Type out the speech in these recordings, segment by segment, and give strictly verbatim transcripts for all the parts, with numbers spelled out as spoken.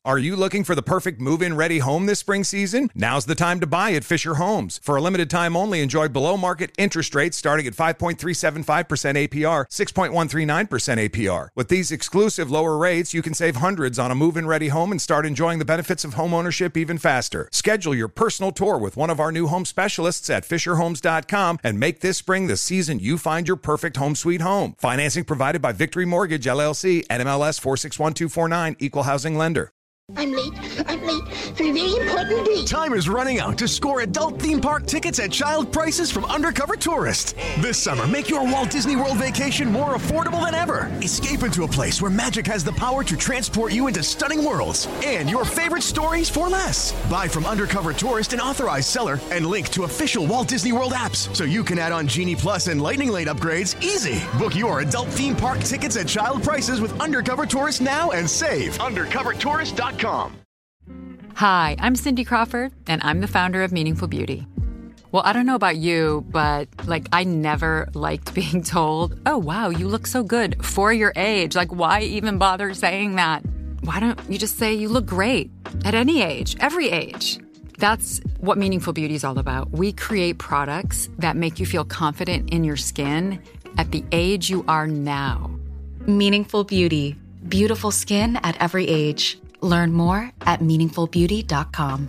Are you looking for the perfect move-in ready home this spring season? Now's the time to buy at Fisher Homes. For a limited time only, enjoy below-market interest rates starting at five point three seven five percent A P R, six point one three nine percent A P R. With these exclusive lower rates, you can save hundreds on a move-in ready home and start enjoying the benefits of home ownership even faster. Schedule your personal tour with one of our new home specialists at fisher homes dot com and make this spring the season you find your perfect home sweet home. Financing provided by Victory Mortgage, L L C, N M L S four six one two four nine, Equal Housing Lender. I'm late. I'm late for a very important date. Time is running out to score adult theme park tickets at child prices from Undercover Tourist. This summer, make your Walt Disney World vacation more affordable than ever. Escape into a place where magic has the power to transport you into stunning worlds and your favorite stories for less. Buy from Undercover Tourist, an authorized seller, and link to official Walt Disney World apps so you can add on Genie Plus and Lightning Lane upgrades easy. Book your adult theme park tickets at child prices with Undercover Tourist now and save. undercover tourist dot com. Hi, I'm Cindy Crawford, and I'm the founder of Meaningful Beauty. Well, I don't know about you, but, like, I never liked being told, oh, wow, you look so good for your age. Like, why even bother saying that? Why don't you just say you look great at any age, every age? That's what Meaningful Beauty is all about. We create products that make you feel confident in your skin at the age you are now. Meaningful Beauty. Beautiful skin at every age. Learn more at meaningful beauty dot com.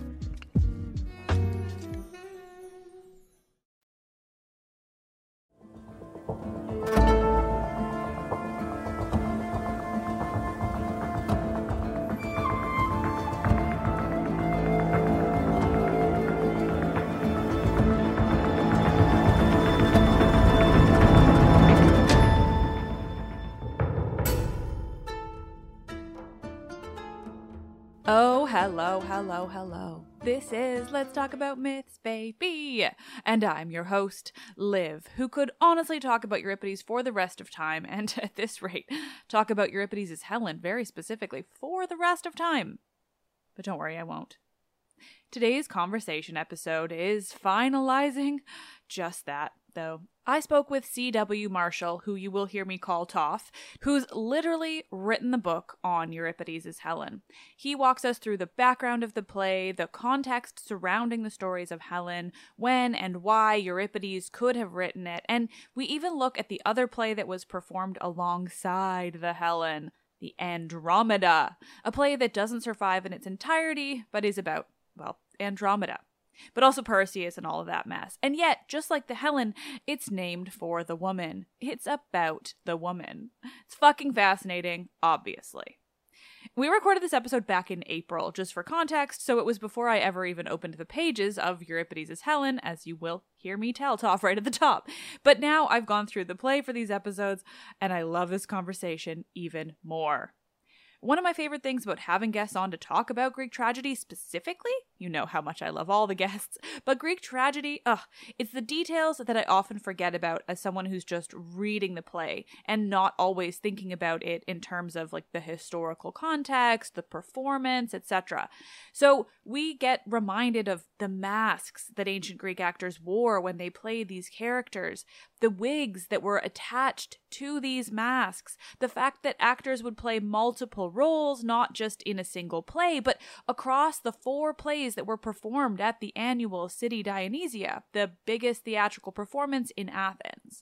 Oh, hello, hello, hello. This is Let's Talk About Myths, baby. And I'm your host, Liv, who could honestly talk about Euripides for the rest of time, and at this rate, talk about Euripides as Helen very specifically for the rest of time. But don't worry, I won't. Today's conversation episode is finalizing just that, though. I spoke with C W Marshall, who you will hear me call Toph, who's literally written the book on Euripides as Helen. He walks us through the background of the play, the context surrounding the stories of Helen, when and why Euripides could have written it, and we even look at the other play that was performed alongside the Helen, the Andromeda, a play that doesn't survive in its entirety, but is about, well, Andromeda. But also Perseus and all of that mess. And yet, just like the Helen, it's named for the woman. It's about the woman. It's fucking fascinating, obviously. We recorded this episode back in April, just for context, so it was before I ever even opened the pages of Euripides as Helen, as you will hear me tell Toph right at the top. But now I've gone through the play for these episodes, and I love this conversation even more. One of my favorite things about having guests on to talk about Greek tragedy specifically, you know how much I love all the guests, but Greek tragedy, ugh, it's the details that I often forget about as someone who's just reading the play and not always thinking about it in terms of like the historical context, the performance, et cetera. So we get reminded of the masks that ancient Greek actors wore when they played these characters, the wigs that were attached to these masks, the fact that actors would play multiple roles, not just in a single play, but across the four plays that were performed at the annual City Dionysia, the biggest theatrical performance in Athens.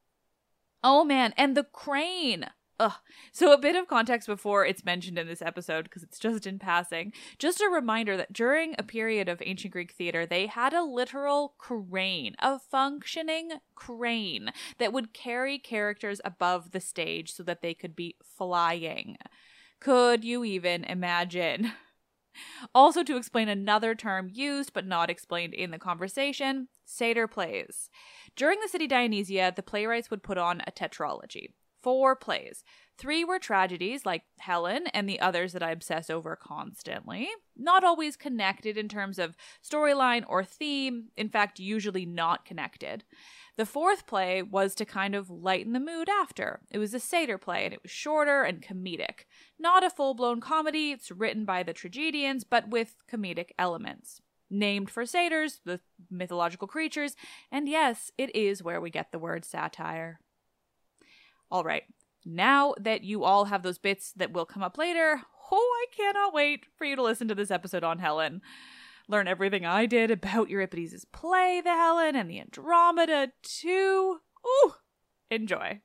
Oh man, and the crane! Ugh. So a bit of context before it's mentioned in this episode, because it's just in passing. Just a reminder that during a period of ancient Greek theater, they had a literal crane, a functioning crane that would carry characters above the stage so that they could be flying. Could you even imagine? Also, to explain another term used but not explained in the conversation, satyr plays. During the City Dionysia, the playwrights would put on a tetralogy. Four plays. Three were tragedies, like Helen and the others that I obsess over constantly. Not always connected in terms of storyline or theme, in fact, usually not connected. The fourth play was to kind of lighten the mood after. It was a satyr play, and it was shorter and comedic. Not a full-blown comedy, it's written by the tragedians, but with comedic elements. Named for satyrs, the mythological creatures, and yes, it is where we get the word satire. All right, now that you all have those bits that will come up later, I cannot wait for you to listen to this episode on Helen. Learn everything I did about Euripides' play, The Helen, and the Andromeda, too. Ooh, enjoy.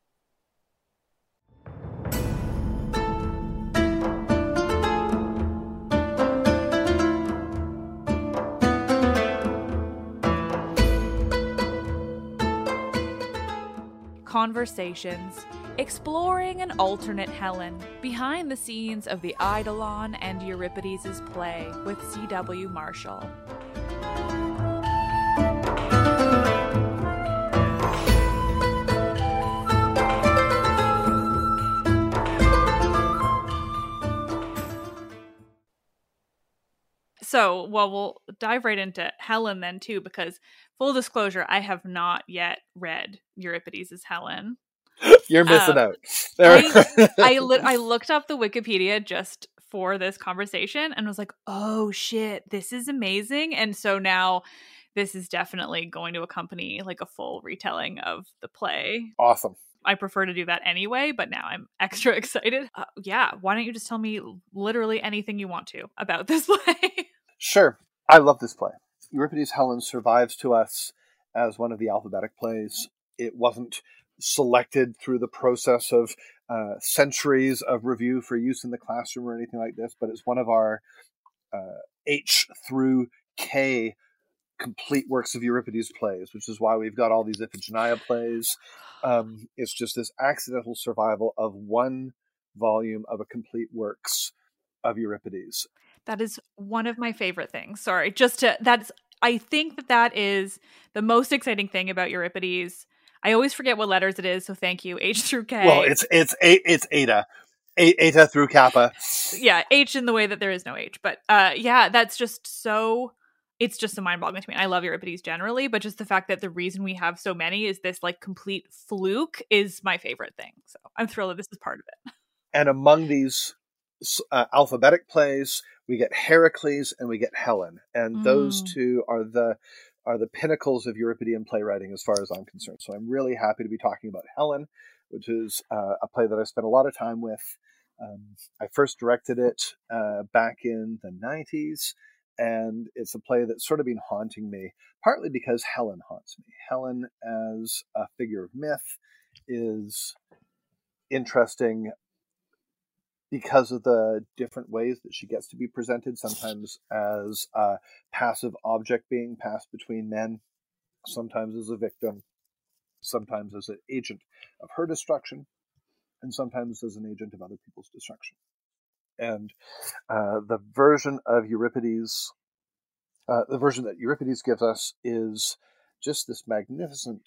Conversations, exploring an alternate Helen, behind the scenes of the Eidolon and Euripides' play with C W Marshall. So, well, we'll dive right into Helen then, too, because full disclosure, I have not yet read Euripides' Helen. You're missing um, out. There. I, I, li- I looked up the Wikipedia just for this conversation and was like, oh, shit, this is amazing. And so now this is definitely going to accompany like a full retelling of the play. Awesome. I prefer to do that anyway, but now I'm extra excited. Uh, yeah, why don't you just tell me literally anything you want to about this play? Sure. I love this play. Euripides' Helen survives to us as one of the alphabetic plays. It wasn't selected through the process of uh, centuries of review for use in the classroom or anything like this, but it's one of our uh, H through K complete works of Euripides plays, which is why we've got all these Iphigenia plays. Um, it's just this accidental survival of one volume of a complete works of Euripides. That is one of my favorite things. Sorry, just to, that's, I think that that is the most exciting thing about Euripides. I always forget what letters it is, so thank you. H through K. Well, it's it's it's Eta. Eta through Kappa. Yeah, H in the way that there is no H. But uh, yeah, that's just so, it's just so mind-boggling to me. I love Euripides generally, but just the fact that the reason we have so many is this like complete fluke is my favorite thing. So I'm thrilled that this is part of it. And among these uh, alphabetic plays, we get Heracles and we get Helen. And mm. those two are the are the pinnacles of Euripidean playwriting as far as I'm concerned. So I'm really happy to be talking about Helen, which is uh, a play that I spent a lot of time with. Um, I first directed it uh, back in the nineties, and it's a play that's sort of been haunting me, partly because Helen haunts me. Helen as a figure of myth is interesting because of the different ways that she gets to be presented, sometimes as a passive object being passed between men, sometimes as a victim, sometimes as an agent of her destruction, and sometimes as an agent of other people's destruction. And uh, the version of Euripides, uh, the version that Euripides gives us is just this magnificent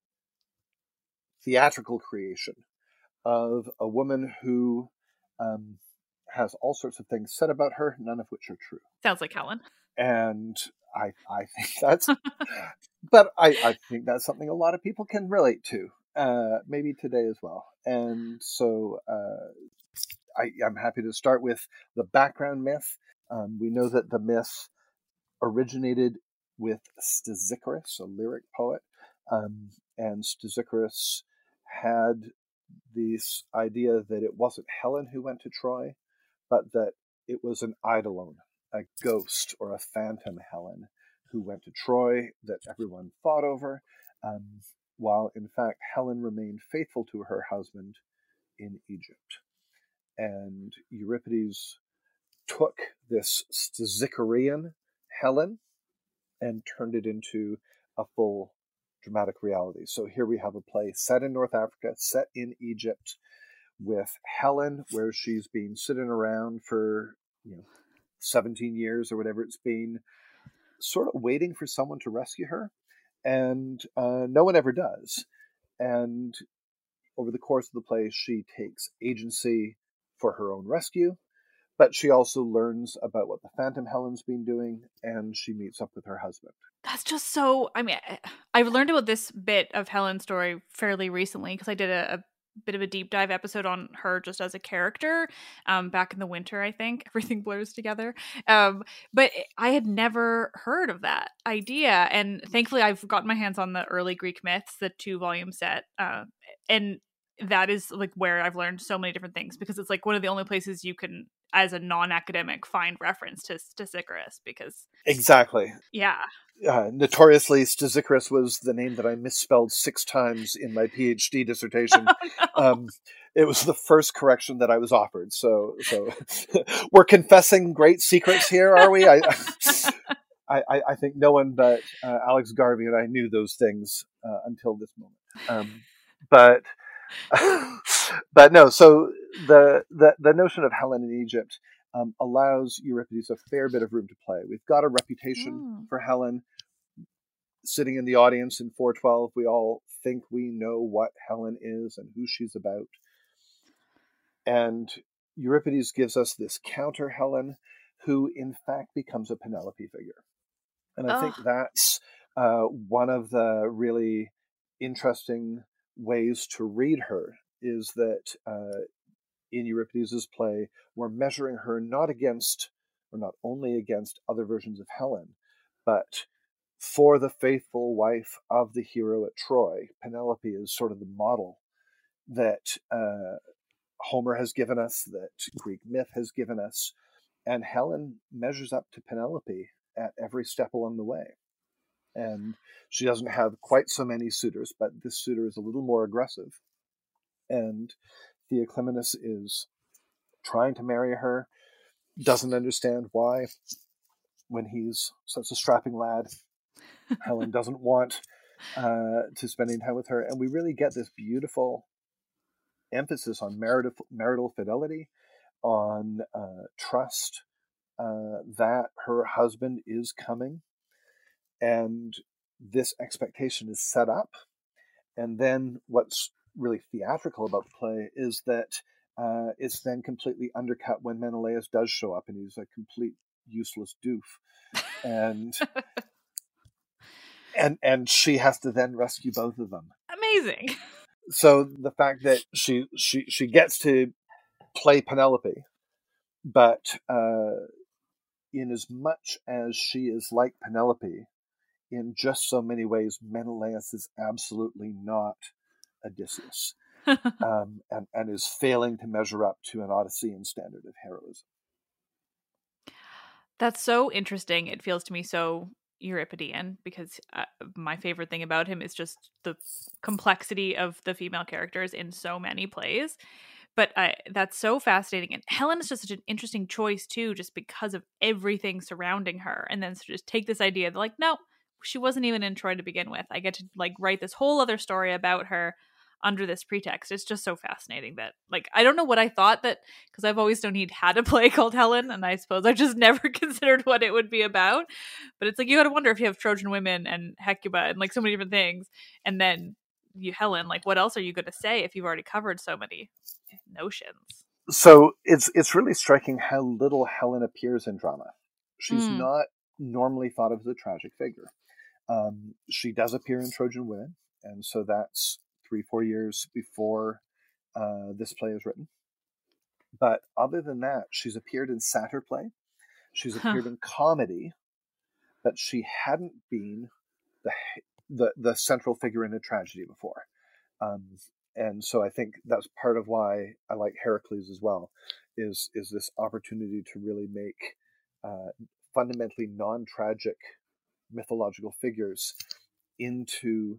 theatrical creation of a woman who Um, has all sorts of things said about her, none of which are true. Sounds like Helen. And I, I think that's, but I, I think that's something a lot of people can relate to, uh, maybe today as well. And so uh, I, I'm happy to start with the background myth. Um, we know that the myth originated with Stesichorus, a lyric poet, um, and Stesichorus had this idea that it wasn't Helen who went to Troy, but that it was an eidolon, a ghost or a phantom Helen who went to Troy that everyone fought over, um, while in fact Helen remained faithful to her husband in Egypt. And Euripides took this Stesichorean Helen and turned it into a full dramatic reality. So here we have a play set in North Africa, set in Egypt, with Helen, where she's been sitting around for, you know, seventeen years or whatever it's been, sort of waiting for someone to rescue her, and uh, no one ever does. And over the course of the play, she takes agency for her own rescue, but she also learns about what the Phantom Helen's been doing, and she meets up with her husband. That's just so, I mean, I've learned about this bit of Helen's story fairly recently because I did a, a bit of a deep dive episode on her just as a character um, back in the winter, I think. Everything blurs together. Um, but I had never heard of that idea. And thankfully, I've gotten my hands on the early Greek myths, the two volume set. Uh, and that is like where I've learned so many different things because it's like one of the only places you can as a non-academic, find reference to Stesichorus because exactly. Yeah. Uh, notoriously, Stesichorus was the name that I misspelled six times in my PhD dissertation. Oh, no. Um, it was the first correction that I was offered. So, so we're confessing great secrets here, are we? I, I, I think no one but uh, Alex Garvey and I knew those things uh, until this moment. Um, but, but no. So the the the notion of Helen in Egypt um, allows Euripides a fair bit of room to play. We've got a reputation Mm. for Helen. Sitting in the audience in four twelve, we all think we know what Helen is and who she's about. And Euripides gives us this counter Helen, who in fact becomes a Penelope figure. And I Ugh. think that's uh, one of the really interesting ways to read her, is that uh, in Euripides' play, we're measuring her not against, or not only against other versions of Helen, but for the faithful wife of the hero at Troy. Penelope is sort of the model that uh, Homer has given us, that Greek myth has given us, and Helen measures up to Penelope at every step along the way. And she doesn't have quite so many suitors, but this suitor is a little more aggressive. And Theoclymenus is trying to marry her, doesn't understand why, when he's such a strapping lad. Helen doesn't want uh, to spend any time with her. And we really get this beautiful emphasis on marital, marital fidelity, on uh, trust uh, that her husband is coming. And this expectation is set up. And then what's really theatrical about the play is that uh, it's then completely undercut when Menelaus does show up, and he's a complete useless doof. And... And and she has to then rescue both of them. Amazing. So the fact that she she she gets to play Penelope, but uh, in as much as she is like Penelope, in just so many ways, Menelaus is absolutely not Odysseus, um, and and is failing to measure up to an Odyssean standard of heroism. That's so interesting. It feels to me so Euripidean, because uh, my favorite thing about him is just the complexity of the female characters in so many plays. But uh, that's so fascinating. And Helen is just such an interesting choice too, just because of everything surrounding her. And then so just take this idea that like, no, she wasn't even in Troy to begin with. I get to like write this whole other story about her under this pretext. It's just so fascinating that, like, I don't know what I thought, that because I've always known he'd had a play called Helen, and I suppose I just never considered what it would be about. But it's like, you gotta wonder, if you have Trojan women and Hecuba and like so many different things, and then you Helen, like what else are you gonna say if you've already covered so many notions? So it's it's really striking how little Helen appears in drama. She's Mm. not normally thought of as a tragic figure. Um, she does appear in Trojan Women, and so that's three, four years before uh, this play is written. But other than that, she's appeared in satyr play. She's appeared Huh. in comedy, but she hadn't been the the, the central figure in a tragedy before. Um, and so I think that's part of why I like Heracles as well, is is this opportunity to really make uh, fundamentally non-tragic mythological figures into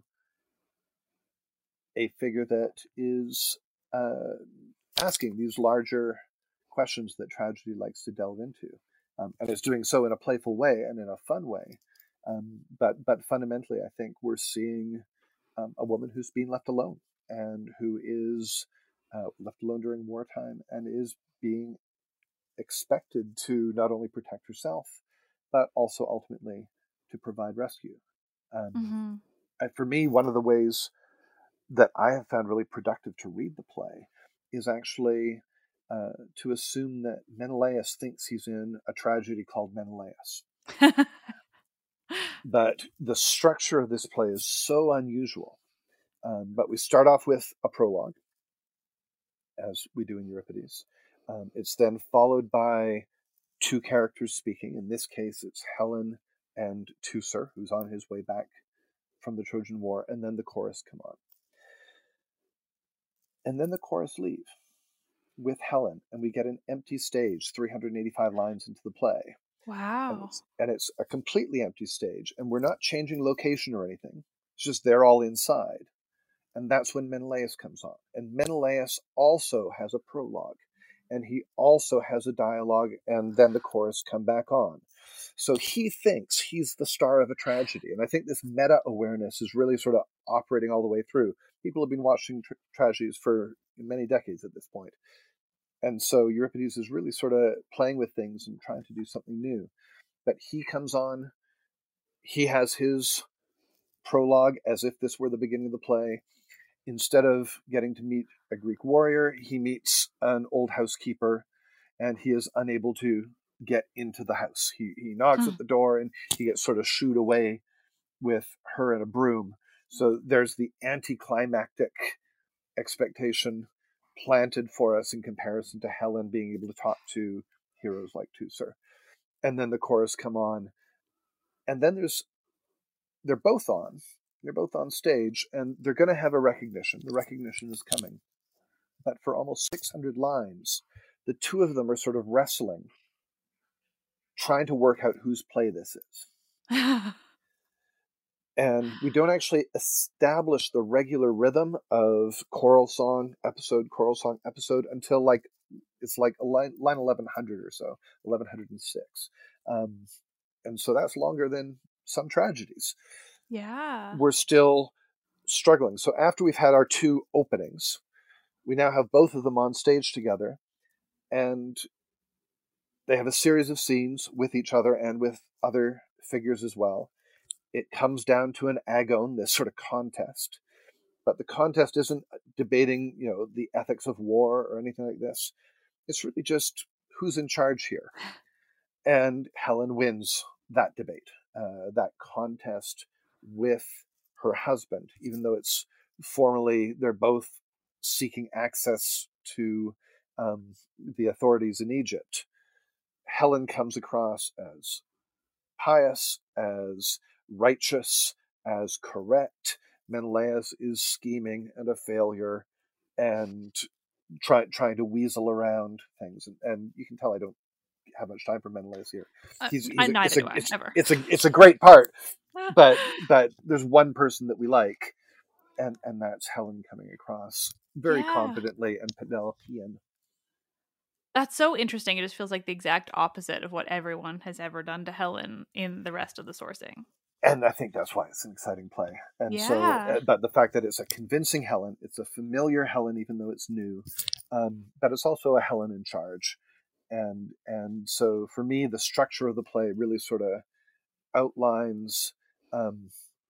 a figure that is uh, asking these larger questions that tragedy likes to delve into, um, and is doing so in a playful way and in a fun way. Um, but but fundamentally, I think we're seeing um, a woman who's been left alone, and who is uh, left alone during wartime, and is being expected to not only protect herself, but also ultimately to provide rescue. Um, Mm-hmm. and for me, one of the ways that I have found really productive to read the play is actually uh, to assume that Menelaus thinks he's in a tragedy called Menelaus. But the structure of this play is so unusual. Um, but we start off with a prologue, as we do in Euripides. Um, it's then followed by two characters speaking. In this case, it's Helen and Teucer, who's on his way back from the Trojan War, and then the chorus come on. And then the chorus leave. with Helen, and we get an empty stage, three hundred eighty-five lines into the play. Wow. And it's, and it's a completely empty stage, and we're not changing location or anything. It's just they're all inside. And that's when Menelaus comes on. And Menelaus also has a prologue, and he also has a dialogue, and then the chorus come back on. So he thinks he's the star of a tragedy. And I think this meta-awareness is really sort of operating all the way through. People have been watching tra- tragedies for many decades at this point. And so Euripides is really sort of playing with things and trying to do something new. But he comes on, he has his prologue as if this were the beginning of the play. Instead of getting to meet a Greek warrior, he meets an old housekeeper, and he is unable to get into the house. He he knocks Hmm. at the door, and he gets sort of shooed away with her and a broom. So there's the anticlimactic expectation planted for us in comparison to Helen being able to talk to heroes like Teucer. And then the chorus come on. And then there's, they're both on. They're both on stage, and they're going to have a recognition. The recognition is coming. But for almost six hundred lines, the two of them are sort of wrestling, trying to work out whose play this is. And we don't actually establish the regular rhythm of choral song episode, choral song episode until like, it's like a line, line eleven hundred or so, eleven oh six. Um, and so that's longer than some tragedies. Yeah. We're still struggling. So after we've had our two openings, we now have both of them on stage together, and they have a series of scenes with each other and with other figures as well. It comes down to an agone, this sort of contest. But the contest isn't debating, you know, the ethics of war or anything like this. It's really just who's in charge here. And Helen wins that debate, uh, that contest with her husband, even though it's formally, they're both seeking access to um, the authorities in Egypt. Helen comes across as pious, as righteous, as correct. Menelaus is scheming and a failure and try, trying to weasel around things. And, and you can tell I don't have much time for Menelaus here. He's, he's I a, neither it's a, do I, it's, ever. It's a, it's a great part, but but there's one person that we like, and, and that's Helen coming across very Yeah. confidently and Penelopean. That's so interesting. It just feels like the exact opposite of what everyone has ever done to Helen in the rest of the sourcing. And I think that's why it's an exciting play. And so, Yeah. uh, but the fact that it's a convincing Helen, it's a familiar Helen, even though it's new, um, but it's also a Helen in charge. And and so for me, the structure of the play really sort of outlines um,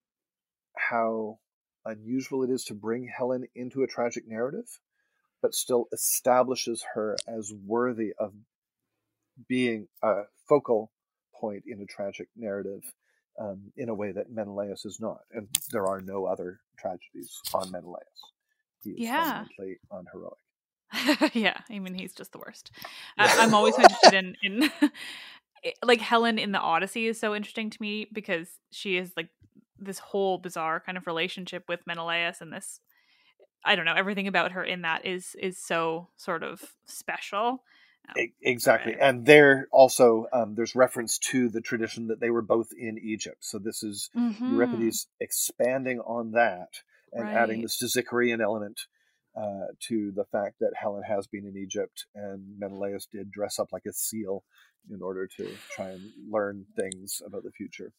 how unusual it is to bring Helen into a tragic narrative, but still establishes her as worthy of being a focal point in a tragic narrative. Um, in a way that Menelaus is not. And there are no other tragedies on Menelaus. He is Yeah. fundamentally unheroic. Yeah, I mean, he's just the worst. I, I'm always interested in, in like Helen in the Odyssey is so interesting to me because she is like this whole bizarre kind of relationship with Menelaus, and this, I don't know, everything about her in that is is so sort of special. Um, Exactly. right. And there also, um, there's reference to the tradition that they were both in Egypt. So this is Mhm. Euripides expanding on that and adding Right. this Sisychrean element uh, to the fact that Helen has been in Egypt and Menelaus did dress up like a seal in order to try and learn things about the future.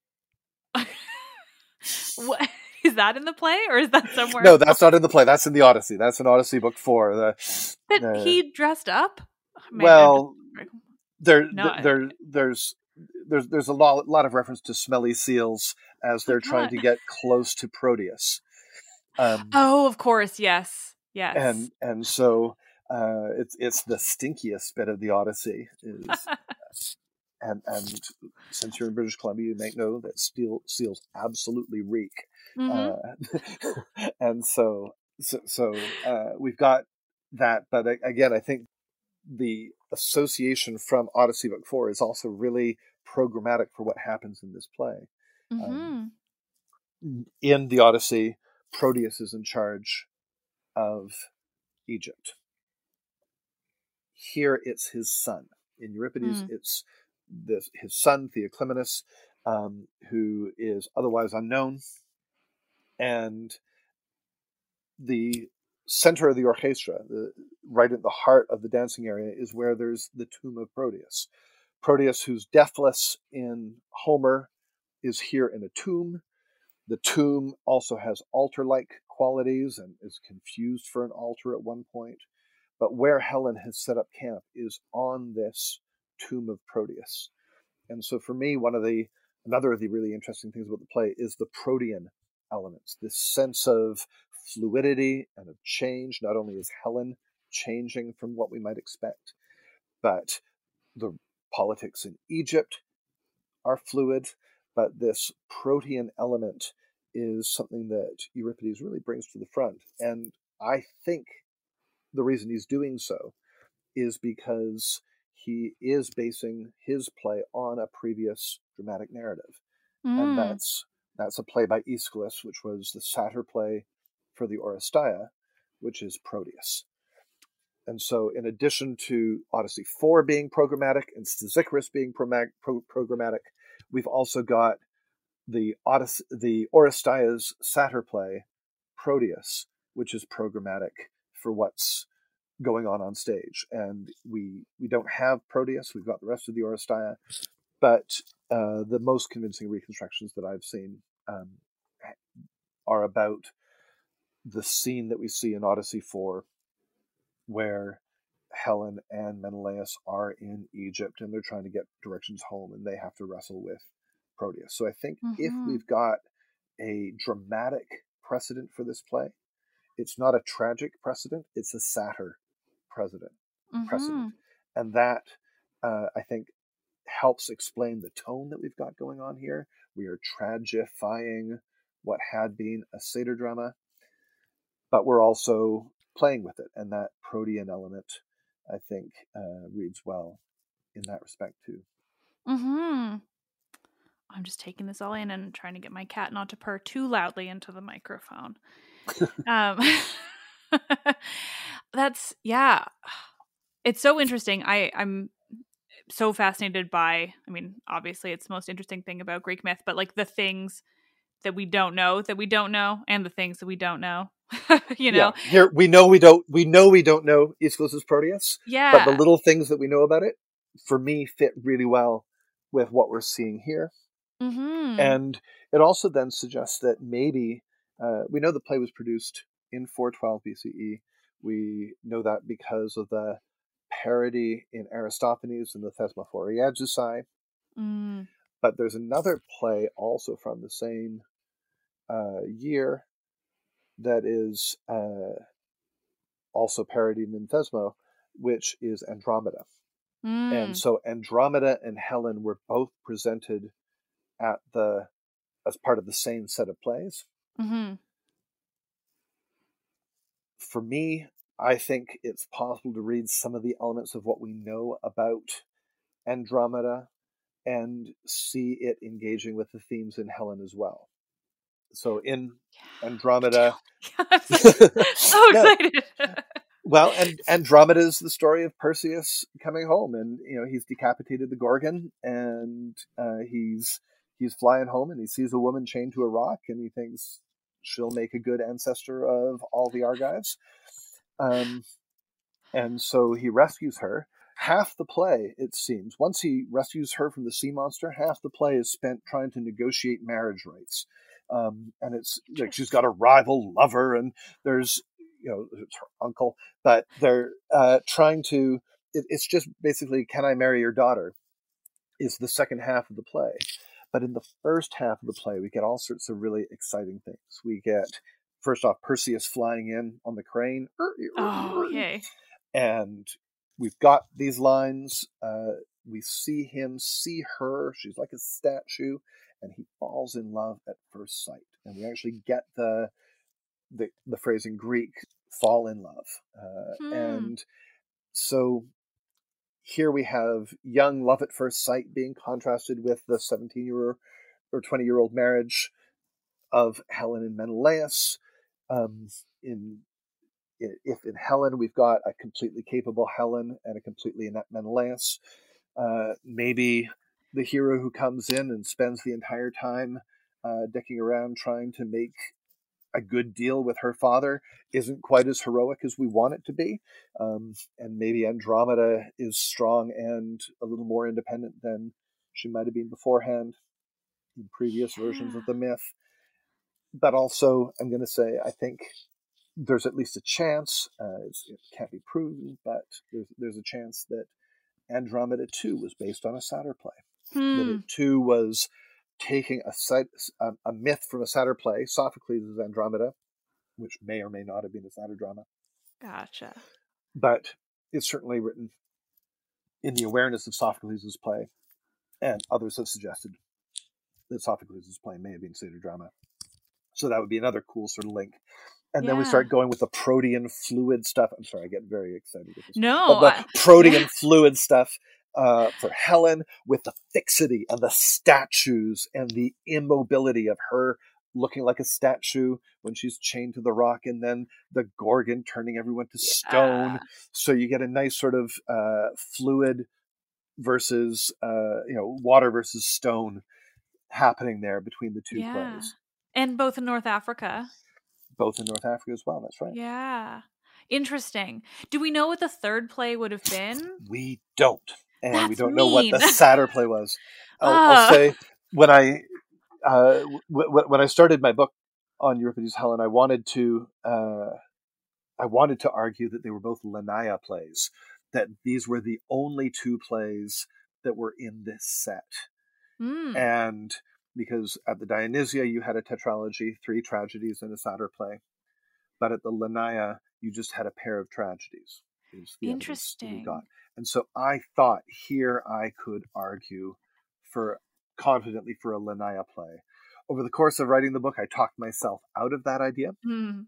What is that in the play, or is that somewhere? No, that's not in the play. That's in the Odyssey. That's in Odyssey Book Four. The, that the- he dressed up. Man, I'm well, just- there, No, I- there, there's, there's, there's a lot, lot of reference to smelly seals as they're trying God. to get close to Proteus. Um, Oh, of course, yes, yes. and and so uh, it's it's the stinkiest bit of the Odyssey is, and and since you're in British Columbia, you may know that steel, seals absolutely reek. Mhm. Uh, and so so, so uh, we've got that, but I- again, I think the association from Odyssey Book Four is also really programmatic for what happens in this play. Um, Mhm. in the Odyssey, Proteus is in charge of Egypt. Here it's his son. In Euripides, Mm. it's this, his son, Theoclymenus, um, who is otherwise unknown. And the center of the orchestra, the, right at the heart of the dancing area, is where there's the tomb of Proteus. Proteus, who's deathless in Homer, is here in a tomb. The tomb also has altar-like qualities and is confused for an altar at one point. But where Helen has set up camp is on this tomb of Proteus. And so for me, one of the another of the really interesting things about the play is the Protean elements, this sense of fluidity and of change. Not only is Helen changing from what we might expect, but the politics in Egypt are fluid. But this Protean element is something that Euripides really brings to the front. And I think the reason he's doing so is because he is basing his play on a previous dramatic narrative. Mm. And that's that's a play by Aeschylus, which was the satyr play for the Oresteia, which is Proteus. And so in addition to Odyssey four being programmatic and Stesichorus being pro- pro- programmatic, we've also got the Odyssey, the Oresteia's satyr play, Proteus, which is programmatic for what's going on on stage. And we we don't have Proteus, we've got the rest of the Oresteia, but uh, the most convincing reconstructions that I've seen um, are about the scene that we see in Odyssey four, where Helen and Menelaus are in Egypt and they're trying to get directions home and they have to wrestle with Proteus. So I think mm-hmm. if we've got a dramatic precedent for this play, it's not a tragic precedent, it's a satyr precedent. Mm-hmm. precedent. And that, uh, I think, helps explain the tone that we've got going on here. We are tragifying what had been a satyr drama, but we're also playing with it. And that Protean element, I think, uh, reads well in that respect too. Mm-hmm. I'm just taking this all in and trying to get my cat not to purr too loudly into the microphone. um, that's, yeah. It's so interesting. I, I'm so fascinated by, I mean, obviously it's the most interesting thing about Greek myth, but like the things that we don't know that we don't know and the things that we don't know. You know, yeah. Here we know we don't we know we don't know Aeschylus' Proteus. Yeah. But the little things that we know about it, for me, fit really well with what we're seeing here. Mm-hmm. And it also then suggests that maybe uh, we know the play was produced in four twelve B C E. We know that because of the parody in Aristophanes and the Thesmophoriazusae. Mm. But there's another play also from the same uh, year that is uh, also parodied in Thesmo, which is Andromeda. Mm. And so Andromeda and Helen were both presented at the as part of the same set of plays. Mm-hmm. For me, I think it's possible to read some of the elements of what we know about Andromeda and see it engaging with the themes in Helen as well. So in Andromeda, I'm so excited. Yeah. Well, and Andromeda is the story of Perseus coming home, and you know he's decapitated the Gorgon, and uh, he's he's flying home, and he sees a woman chained to a rock, and he thinks she'll make a good ancestor of all the Argives, um, and so he rescues her. Half the play, it seems, once he rescues her from the sea monster, half the play is spent trying to negotiate marriage rights. Um, and it's like she's got a rival lover, and there's, you know, it's her uncle, but they're uh, trying to, it, it's just basically, can I marry your daughter, is the second half of the play. But in the first half of the play, we get all sorts of really exciting things. We get, first off, Perseus flying in on the crane. Oh, okay. And we've got these lines. Uh, we see him, see her. She's like a statue. And he falls in love at first sight. And we actually get the the, the phrase in Greek, fall in love. Uh, hmm. And so here we have young love at first sight being contrasted with the seventeen-year or twenty-year-old marriage of Helen and Menelaus. Um, in if in Helen we've got a completely capable Helen and a completely inept Menelaus, uh, maybe the hero who comes in and spends the entire time uh, dicking around trying to make a good deal with her father isn't quite as heroic as we want it to be. Um, and maybe Andromeda is strong and a little more independent than she might have been beforehand in previous versions of the myth. But also, I'm going to say, I think there's at least a chance, uh, it's, it can't be proven, but there's, there's a chance that Andromeda two was based on a satyr play. Hmm. That it too was taking a, a, a myth from a satyr play, Sophocles' Andromeda, which may or may not have been a satyr drama. Gotcha. But it's certainly written in the awareness of Sophocles' play, and others have suggested that Sophocles' play may have been satyr drama. So that would be another cool sort of link. And yeah. then we start going with the protean fluid stuff. I'm sorry, I get very excited with this. No. But the I, protean yeah. fluid stuff uh, for Helen, with the fixity and the statues and the immobility of her looking like a statue when she's chained to the rock, and then the Gorgon turning everyone to stone. Yeah. So you get a nice sort of uh, fluid versus, uh, you know, water versus stone happening there between the two yeah. plays. And both in North Africa. Both in North Africa as well, that's right. Yeah. Interesting. Do we know what the third play would have been? We don't. And That's we don't mean. know what the satyr play was. I'll, uh. I'll say, when I uh, w- when I started my book on Euripides' Helen, I wanted to uh, I wanted to argue that they were both Lenaea plays, that these were the only two plays that were in this set. Mm. And because at the Dionysia, you had a tetralogy, three tragedies and a satyr play. But at the Lenaea, you just had a pair of tragedies. Is the Interesting. We got. And so I thought here I could argue for confidently for a Lenaea play. Over the course of writing the book, I talked myself out of that idea. Mm.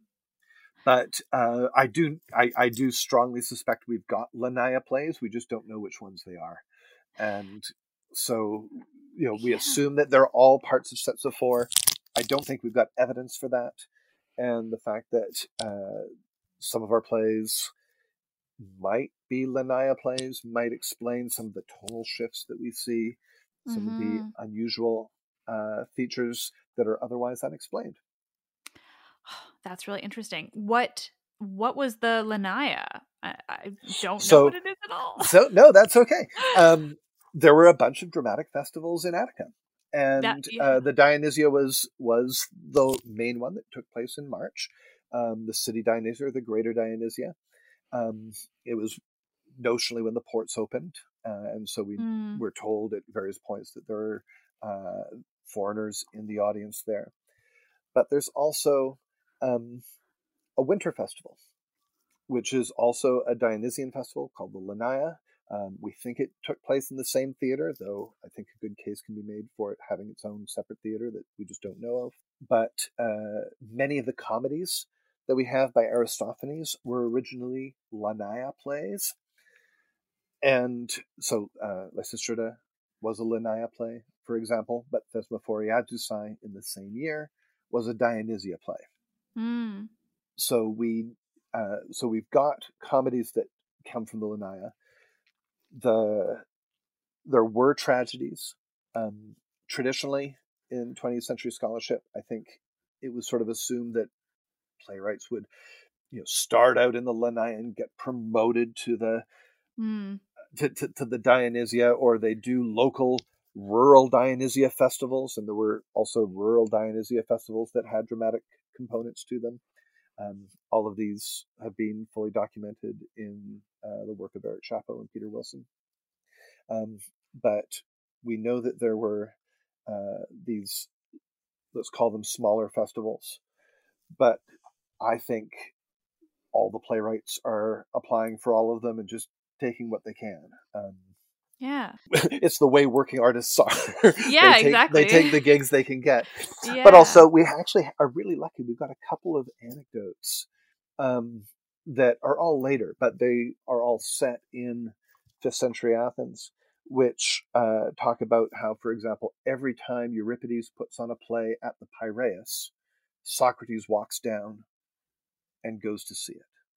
But uh, I do I, I do strongly suspect we've got Lenaea plays. We just don't know which ones they are. And so, you know, we yeah. assume that they're all parts of sets of four. I don't think we've got evidence for that. And the fact that uh, some of our plays might be Lenaea plays might explain some of the tonal shifts that we see, some mm-hmm. of the unusual uh, features that are otherwise unexplained. That's really interesting. What what was the Lenaea? I, I don't so, know what it is at all. so no, that's okay. Um, there were a bunch of dramatic festivals in Attica. And that, yeah. uh, the Dionysia was was the main one that took place in March. Um, the city Dionysia, or the Greater Dionysia. Um, it was notionally when the ports opened, uh, and so we mm. were told at various points that there were uh, foreigners in the audience there. But there's also um, a winter festival, which is also a Dionysian festival called the Lenaea. Um, we think it took place in the same theater, though I think a good case can be made for it having its own separate theater that we just don't know of. But uh, many of the comedies that we have by Aristophanes were originally Lenaea plays. And so uh, Lysistrata was a Lenaea play, for example, but Thesmophoriadusai in the same year was a Dionysia play. Mm. So we, uh, so we've got comedies that come from the Lenaea. The there were tragedies. Um, traditionally, in twentieth century scholarship, I think it was sort of assumed that playwrights would, you know, start out in the Lenaea and get promoted to the mm. to, to, to the Dionysia, or they do local rural Dionysia festivals, and there were also rural Dionysia festivals that had dramatic components to them. Um, all of these have been fully documented in uh, the work of Eric Chapeau and Peter Wilson. Um, but we know that there were uh, these, let's call them smaller festivals. But I think all the playwrights are applying for all of them and just taking what they can. Um, yeah. It's the way working artists are. Yeah, they take, exactly. They take the gigs they can get. Yeah. But also, we actually are really lucky. We've got a couple of anecdotes um, that are all later, but they are all set in fifth century Athens, which uh, talk about how, for example, every time Euripides puts on a play at the Piraeus, Socrates walks down and goes to see it.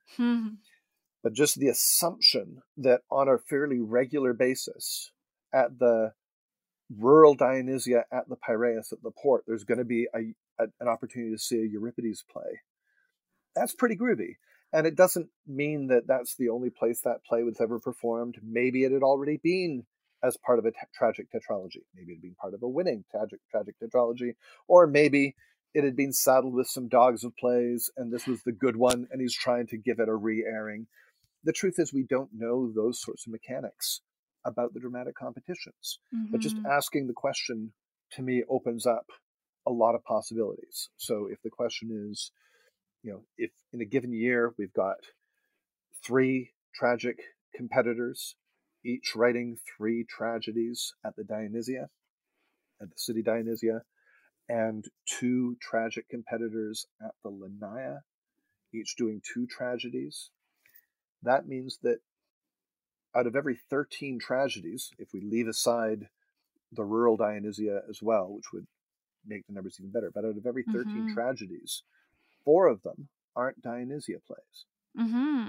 Hmm. But just the assumption that on a fairly regular basis at the rural Dionysia, at the Piraeus, at the port, there's going to be a, a, an opportunity to see a Euripides play. That's pretty groovy. And it doesn't mean that that's the only place that play was ever performed. Maybe it had already been as part of a t- tragic tetralogy. Maybe it had been part of a winning tragic, tragic tetralogy. Or maybe it had been saddled with some dogs of plays, and this was the good one, and he's trying to give it a re-airing. The truth is we don't know those sorts of mechanics about the dramatic competitions. Mm-hmm. But just asking the question, to me, opens up a lot of possibilities. So if the question is, you know, if in a given year we've got three tragic competitors, each writing three tragedies at the Dionysia, at the city Dionysia, and two tragic competitors at the Lenaea, each doing two tragedies, that means that out of every thirteen tragedies, if we leave aside the rural Dionysia as well, which would make the numbers even better, but out of every thirteen mm-hmm. tragedies, four of them aren't Dionysia plays. Mm-hmm.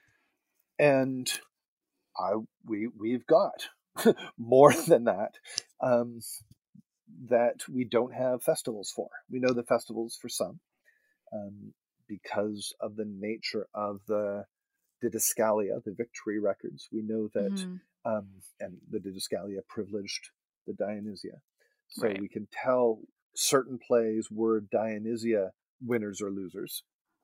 And I we we've got more than that um, that we don't have festivals for. We know the festivals for some um, because of the nature of the Didascalia, the victory records. We know that, mm-hmm. um, and the Didascalia privileged the Dionysia. So right. we can tell certain plays were Dionysia winners or losers.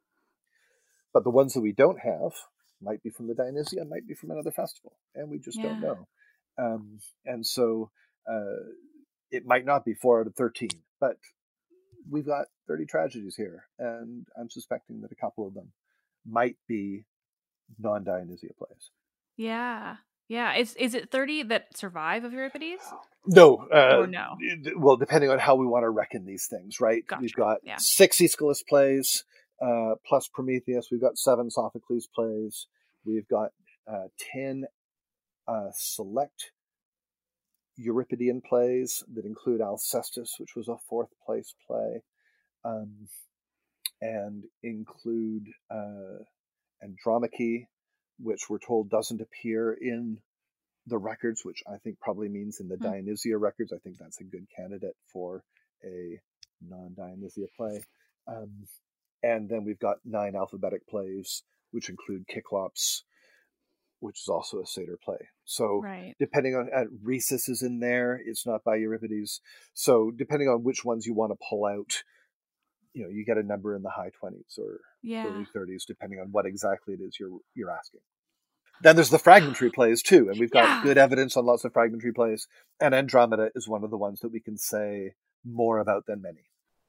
But the ones that we don't have might be from the Dionysia, might be from another festival, and we just yeah. don't know. Um, and so uh, it might not be four out of thirteen, but we've got thirty tragedies here, and I'm suspecting that a couple of them might be non-Dionysia plays. Yeah. Yeah. Is is it thirty that survive of Euripides? No. Uh, or no? Well, depending on how we want to reckon these things, right? Gotcha. We've got yeah. six Aeschylus plays, uh, plus Prometheus. We've got seven Sophocles plays. We've got uh, ten uh, select Euripidean plays that include Alcestis, which was a fourth place play, um, and include uh, Andromache, which we're told doesn't appear in the records, which I think probably means in the mm. Dionysia records. I think that's a good candidate for a non-Dionysia play. Um, and then we've got nine alphabetic plays, which include Cyclops, which is also a satyr play. So right. depending on, uh, Rhesus is in there, it's not by Euripides. So depending on which ones you want to pull out, you know, you get a number in the high twenties or yeah. early thirties, depending on what exactly it is you're you're asking. Then there's the fragmentary plays too, and we've got yeah. good evidence on lots of fragmentary plays. And Andromeda is one of the ones that we can say more about than many.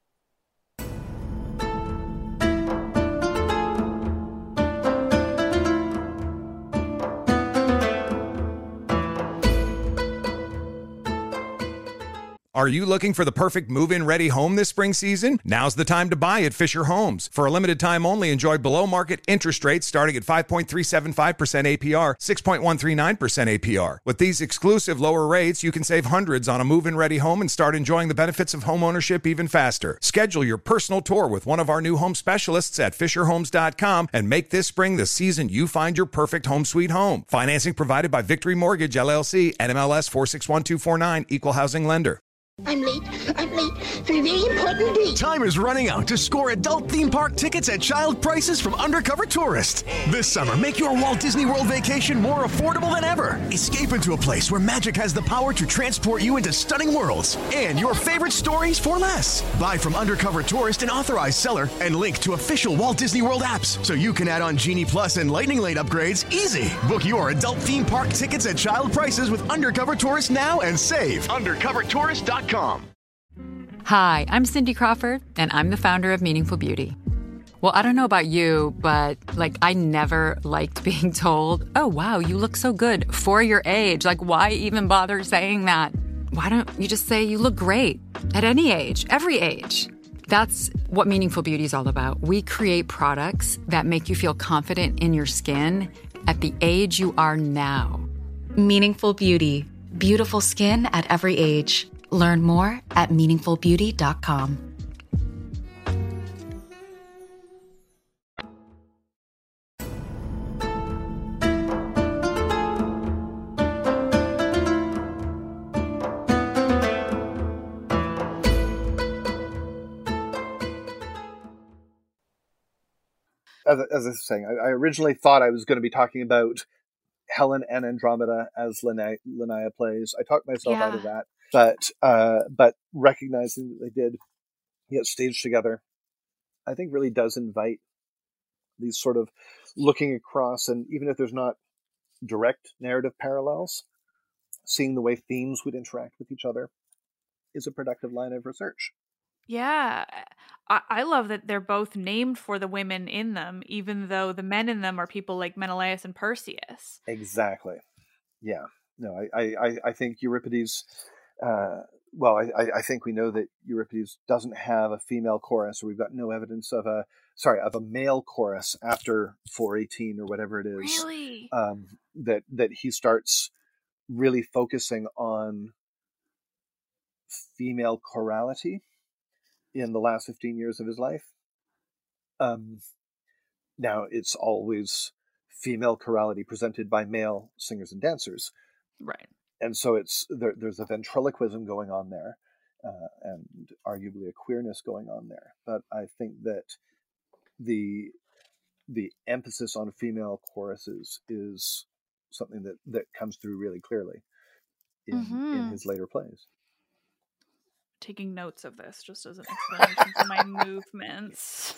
Are you looking for the perfect move-in ready home this spring season? Now's the time to buy at Fisher Homes. For a limited time only, enjoy below-market interest rates starting at five point three seven five percent A P R, six point one three nine percent A P R. With these exclusive lower rates, you can save hundreds on a move-in ready home and start enjoying the benefits of homeownership even faster. Schedule your personal tour with one of our new home specialists at fisher homes dot com and make this spring the season you find your perfect home sweet home. Financing provided by Victory Mortgage, L L C, N M L S four six one two four nine, Equal Housing Lender. I'm late. I'm late for a very important date. Time is running out to score adult theme park tickets at child prices from Undercover Tourist. This summer, make your Walt Disney World vacation more affordable than ever. Escape into a place where magic has the power to transport you into stunning worlds and your favorite stories for less. Buy from Undercover Tourist, an authorized seller, and link to official Walt Disney World apps so you can add on Genie Plus and Lightning Lane upgrades easy. Book your adult theme park tickets at child prices with Undercover Tourist now and save. undercover tourist dot com. Hi, I'm Cindy Crawford, and I'm the founder of Meaningful Beauty. Well, I don't know about you, but like I never liked being told, oh, wow, you look so good for your age. Like, why even bother saying that? Why don't you just say you look great at any age, every age? That's what Meaningful Beauty is all about. We create products that make you feel confident in your skin at the age you are now. Meaningful Beauty. Beautiful skin at every age. Learn more at meaningful beauty dot com. as, as I was saying, I, I originally thought I was going to be talking about Helen and Andromeda as Linnea, Linnea plays. I talked myself Yeah. out of that, but uh, but recognizing that they did get staged together, I think really does invite these sort of looking across, and even if there's not direct narrative parallels, seeing the way themes would interact with each other is a productive line of research. Yeah. I, I love that they're both named for the women in them, even though the men in them are people like Menelaus and Perseus. Exactly. Yeah. No, I, I, I think Euripides, uh, well, I, I think we know that Euripides doesn't have a female chorus, or we've got no evidence of a, sorry, of a male chorus after four eighteen or whatever it is. Really? Um, that, that he starts really focusing on female chorality in the last fifteen years of his life. Um, now, it's always female chorality presented by male singers and dancers. Right. And so it's there, there's a ventriloquism going on there, uh, and arguably a queerness going on there. But I think that the the emphasis on female choruses is something that, that comes through really clearly in, Mm-hmm. in his later plays. Taking notes of this just as an explanation for my movements.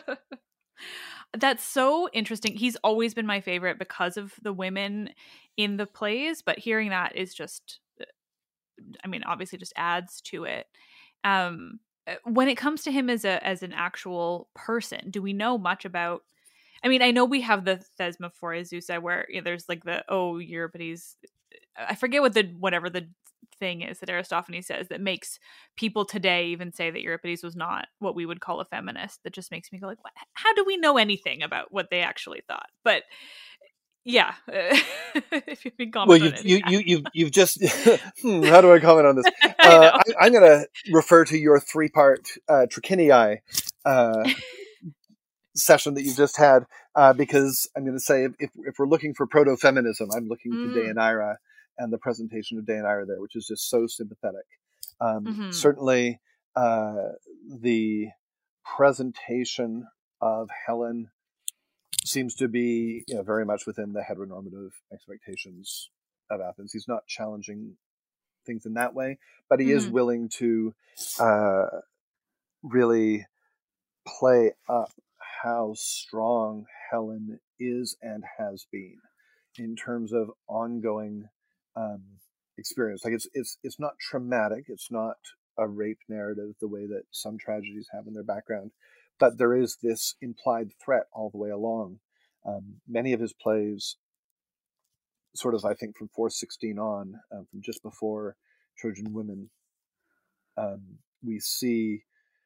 That's so interesting. He's always been my favorite because of the women in the plays, but hearing that is just, I mean, obviously just adds to it. Um, when it comes to him as a as an actual person, do we know much about? I mean, I know we have the Thesmophoria where you know, there's like the oh Euripides. I forget what the whatever the thing is that Aristophanes says that makes people today even say that Euripides was not what we would call a feminist. That just makes me go like, what? How do we know anything about what they actually thought? But yeah, if you can comment. Well, on you it, you you you've, you've just hmm, how do I comment on this? Uh, I, I'm going to refer to your three part uh, Trachiniae uh, session that you just had uh, because I'm going to say if if we're looking for proto feminism, I'm looking Mm. to Deianira and the presentation of Deianira there, which is just so sympathetic. Um, Mhm. Certainly, uh, the presentation of Helen seems to be, you know, very much within the heteronormative expectations of Athens. He's not challenging things in that way, but he is Mhm. willing to uh, really play up how strong Helen is and has been in terms of ongoing um, experience. Like it's it's it's not traumatic. It's not a rape narrative the way that some tragedies have in their background, but there is this implied threat all the way along. Um, many of his plays, sort of, I think, from four sixteen on, um, from just before Trojan Women, um, we see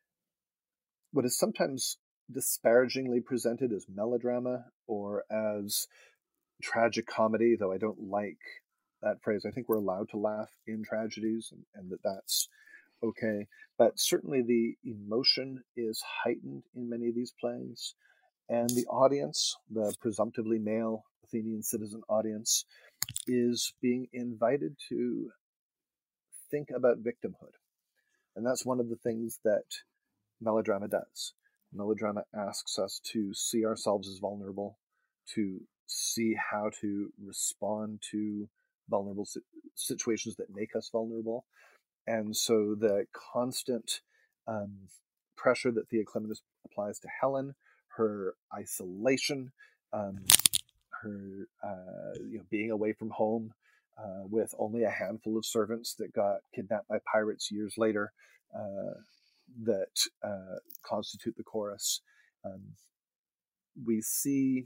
what is sometimes disparagingly presented as melodrama or as tragic comedy, though I don't like that phrase. I think we're allowed to laugh in tragedies and, and that that's okay. But certainly the emotion is heightened in many of these plays. And the audience, the presumptively male Athenian citizen audience, is being invited to think about victimhood. And that's one of the things that melodrama does. Melodrama asks us to see ourselves as vulnerable, to see how to respond to vulnerable situations that make us vulnerable. And so the constant um, pressure that Theoclymenus applies to Helen, her isolation, um, her uh, you know, being away from home uh, with only a handful of servants that got kidnapped by pirates years later, uh, that uh, constitute the chorus. Um, we see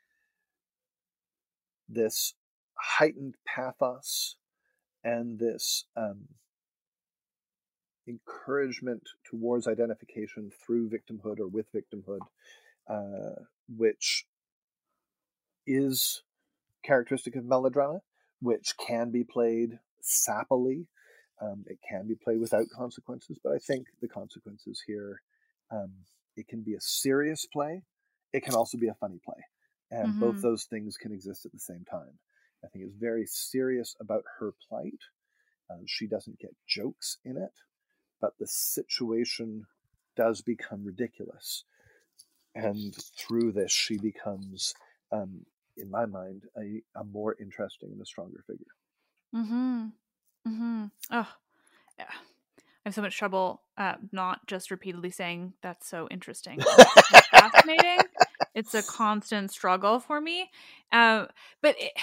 this heightened pathos and this um, encouragement towards identification through victimhood or with victimhood, uh, which is characteristic of melodrama, which can be played sappily. Um, it can be played without consequences, but I think the consequences here, um, it can be a serious play. It can also be a funny play. And Mhm. both those things can exist at the same time. I think it's very serious about her plight. Um, she doesn't get jokes in it, but the situation does become ridiculous. and through this, she becomes, um, in my mind, a, a more interesting and a stronger figure. Mm-hmm. Mm-hmm. Oh, yeah. I have so much trouble uh, not just repeatedly saying that's so interesting. That's fascinating. It's a constant struggle for me. Uh, but it,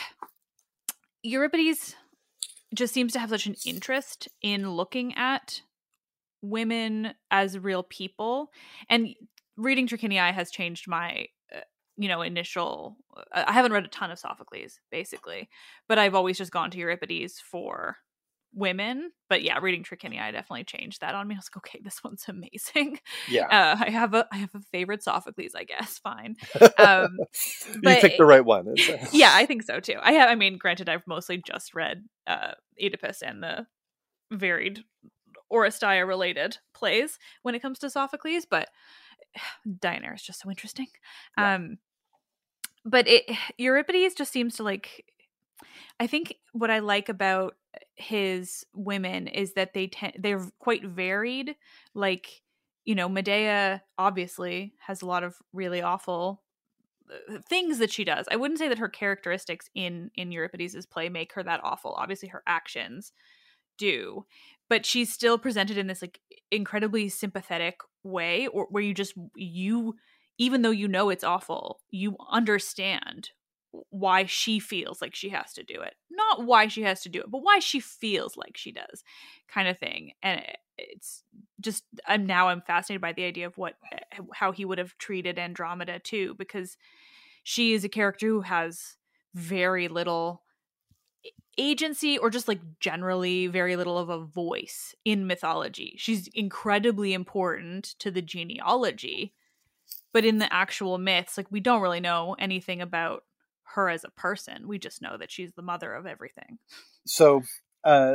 Euripides just seems to have such an interest in looking at women as real people. And reading Trachiniae has changed my, uh, you know, initial... Uh, I haven't read a ton of Sophocles, basically. But I've always just gone to Euripides for... women. But yeah, reading Trachiniae definitely changed that on me. I was like, okay, this one's amazing. Yeah. uh, I have a I have a favorite Sophocles, I guess. Fine. Um, you but picked the right one. yeah, I think so too. I have. I mean, granted, I've mostly just read uh, Oedipus and the varied Oresteia related plays when it comes to Sophocles, but Deianira is just so interesting. Yeah. Um, but it Euripides just seems to like. I think what I like about his women is that they tend they're quite varied. Like, you know, Medea obviously has a lot of really awful things that she does. I wouldn't say that her characteristics in in Euripides's play make her that awful. Obviously her actions do, but she's still presented in this like incredibly sympathetic way, or where you just you even though you know it's awful, you understand why she feels like she has to do it. Not why she has to do it, but why she feels like she does, kind of thing. And it, it's just, I'm now I'm fascinated by the idea of what, how he would have treated Andromeda too, because she is a character who has very little agency, or just like generally very little of a voice in mythology. She's incredibly important to the genealogy, but in the actual myths, like we don't really know anything about her as a person. We just know that she's the mother of everything. So uh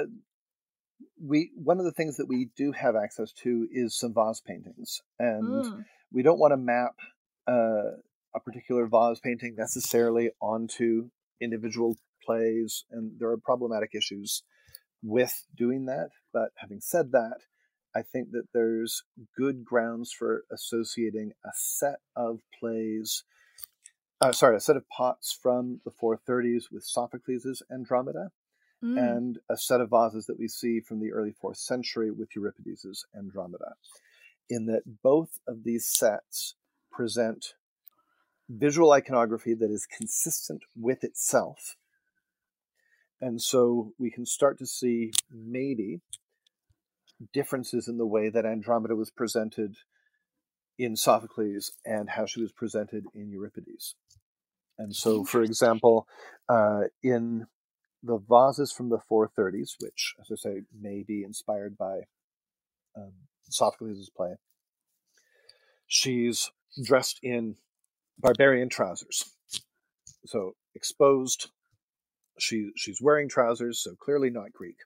we one of the things that we do have access to is some vase paintings, and Mm. we don't want to map uh a particular vase painting necessarily onto individual plays, and there are problematic issues with doing that. But having said that, I think that there's good grounds for associating a set of plays Uh, sorry, a set of pots from the four thirties with Sophocles' Andromeda, Mm. and a set of vases that we see from the early fourth century with Euripides' Andromeda, in that both of these sets present visual iconography that is consistent with itself. And so we can start to see maybe differences in the way that Andromeda was presented in Sophocles and how she was presented in Euripides. And so, for example, uh, in the vases from the four thirties, which, as I say, may be inspired by um, Sophocles' play, she's dressed in barbarian trousers. So exposed, she she's wearing trousers, so clearly not Greek.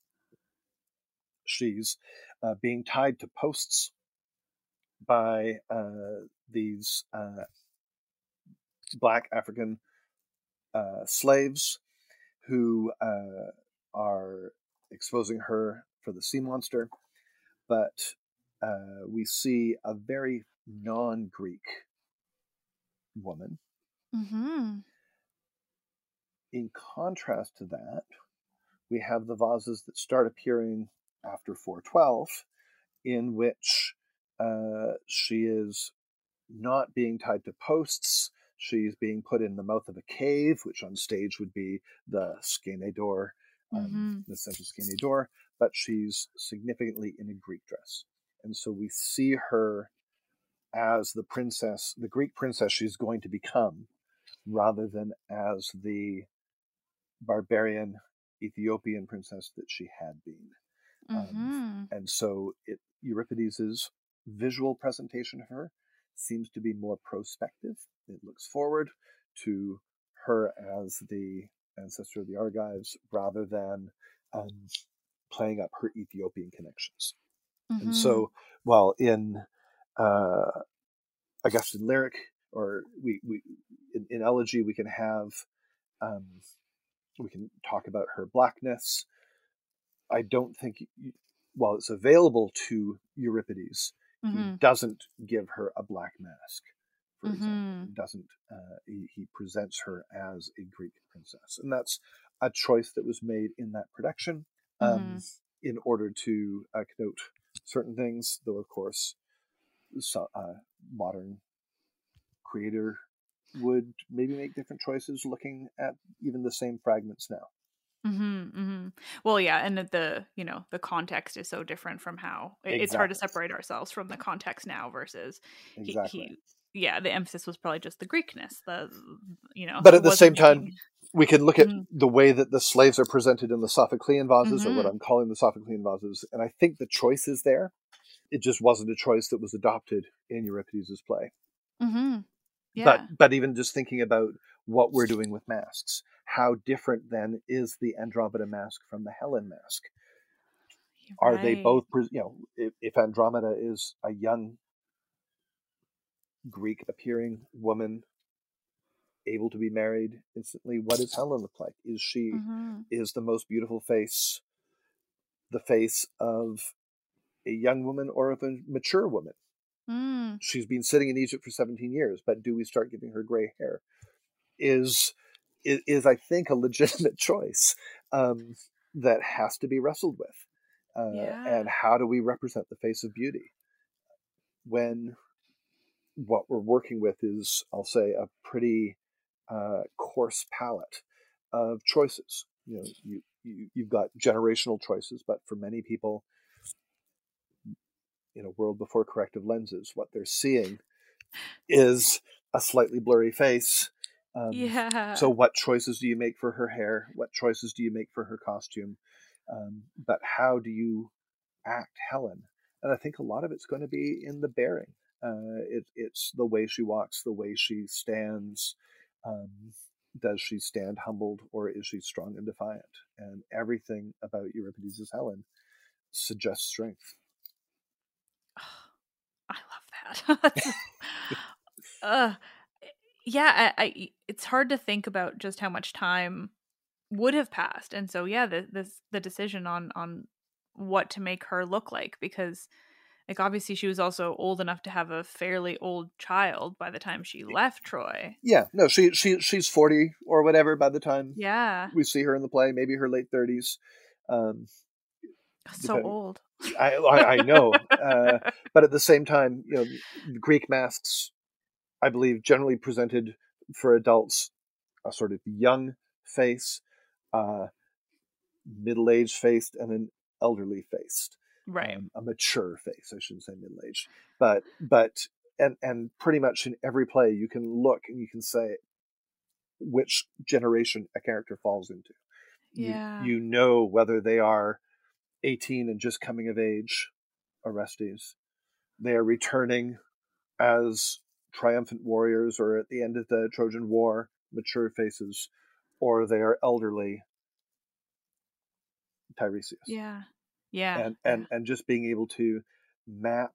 She's uh, being tied to posts by uh, these uh, black African uh, slaves who uh, are exposing her for the sea monster. But uh, we see a very non-Greek woman. Mm-hmm. In contrast to that, we have the vases that start appearing after four twelve, in which uh, she is not being tied to posts. She's being put in the mouth of a cave, which on stage would be the Skene door, um, Mm-hmm. the central Skene door, but she's significantly in a Greek dress. And so we see her as the princess, the Greek princess she's going to become, rather than as the barbarian Ethiopian princess that she had been. Mm-hmm. Um, and so it, Euripides' visual presentation of her seems to be more prospective. It looks forward to her as the ancestor of the Argives, rather than um, playing up her Ethiopian connections. Mm-hmm. And so, while in uh, Augustan lyric, or we, we in, in elegy, we can have um, we can talk about her blackness. I don't think, while it's available to Euripides, Mm-hmm. he doesn't give her a black mask. for Mm-hmm. example. He doesn't. Uh, he, he presents her as a Greek princess, and that's a choice that was made in that production um, Mm-hmm. in order to uh, connote certain things. Though, of course, so, uh, modern creator would maybe make different choices looking at even the same fragments now. Mm-hmm, mm-hmm. Well, yeah, and the, the you know the context is so different from how it, it's hard to Exactly. separate ourselves from the context now versus Exactly. he, he yeah the emphasis was probably just the Greekness, the you know But he at the wasn't same time, making... we can look at Mhm. the way that the slaves are presented in the Sophoclean vases, or what Mhm. I'm calling the Sophoclean vases, and I think the choice is there. It just wasn't a choice that was adopted in Euripides' play. Mm-hmm. But Yeah. but even just thinking about what we're doing with masks, how different then is the Andromeda mask from the Helen mask? Are they Right. both, you know, if, if Andromeda is a young Greek appearing woman able to be married instantly, what does Helen look like? Is she Mm-hmm. is the most beautiful face the face of a young woman or of a mature woman? Mm. She's been sitting in Egypt for seventeen years, but do we start giving her gray hair? Is is, is I think a legitimate choice um, that has to be wrestled with. Uh, Yeah. and how do we represent the face of beauty when what we're working with is, I'll say, a pretty uh, coarse palette of choices. You know, you, you you've got generational choices, but for many people, in a world before corrective lenses, what they're seeing is a slightly blurry face. Um, Yeah. so, what choices do you make for her hair? What choices do you make for her costume? Um, but how do you act Helen? And I think a lot of it's going to be in the bearing. Uh, it, it's the way she walks, the way she stands. Um, does she stand humbled, or is she strong and defiant? And everything about Euripides' Helen suggests strength. I love that. uh, yeah, I, I, it's hard to think about just how much time would have passed, and so yeah, the this the decision on on what to make her look like, because like obviously she was also old enough to have a fairly old child by the time she left Troy. Yeah, no, she she she's forty or whatever by the time Yeah, we see her in the play, maybe her late thirties. Um, so depending, old. I I, I know, uh, but at the same time, you know, Greek masks, I believe, generally presented for adults a sort of young face, uh, middle-aged faced, and an elderly faced, Right. um, a mature face. I shouldn't say middle-aged, but but and and pretty much in every play you can look and you can say which generation a character falls into. Yeah. You you know whether they are eighteen and just coming of age, Orestes. They are returning as triumphant warriors, or at the end of the Trojan War, mature faces, or they are elderly, Tiresias. Yeah. Yeah. And yeah. and and just being able to map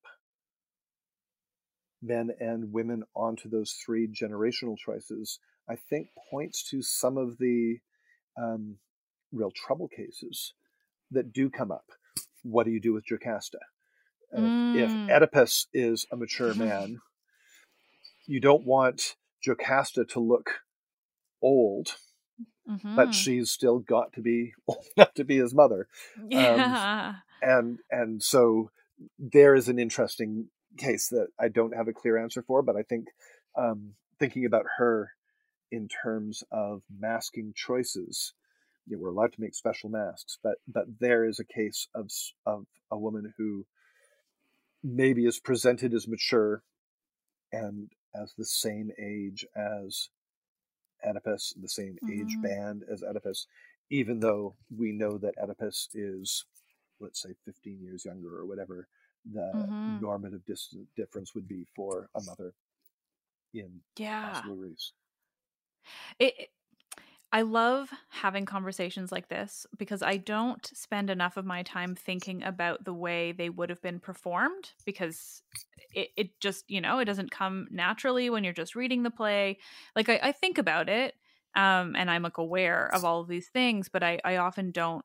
men and women onto those three generational choices, I think points to some of the um, real trouble cases that do come up. What do you do with Jocasta? Uh, Mm. If Oedipus is a mature man, you don't want Jocasta to look old, Mm-hmm. but she's still got to be old enough to be his mother. Yeah. Um, and and so there is an interesting case that I don't have a clear answer for, but I think um, thinking about her in terms of masking choices, you know, we're allowed to make special masks, but but there is a case of of a woman who maybe is presented as mature and as the same age as Oedipus, the same age Mhm. band as Oedipus, even though we know that Oedipus is, let's say, fifteen years younger or whatever the Mhm. normative dis- difference would be for a mother in Yeah. classical Greece. It, it- I love having conversations like this because I don't spend enough of my time thinking about the way they would have been performed, because it, it just, you know, it doesn't come naturally when you're just reading the play. Like I, I think about it, um, and I'm like aware of all of these things, but I, I often don't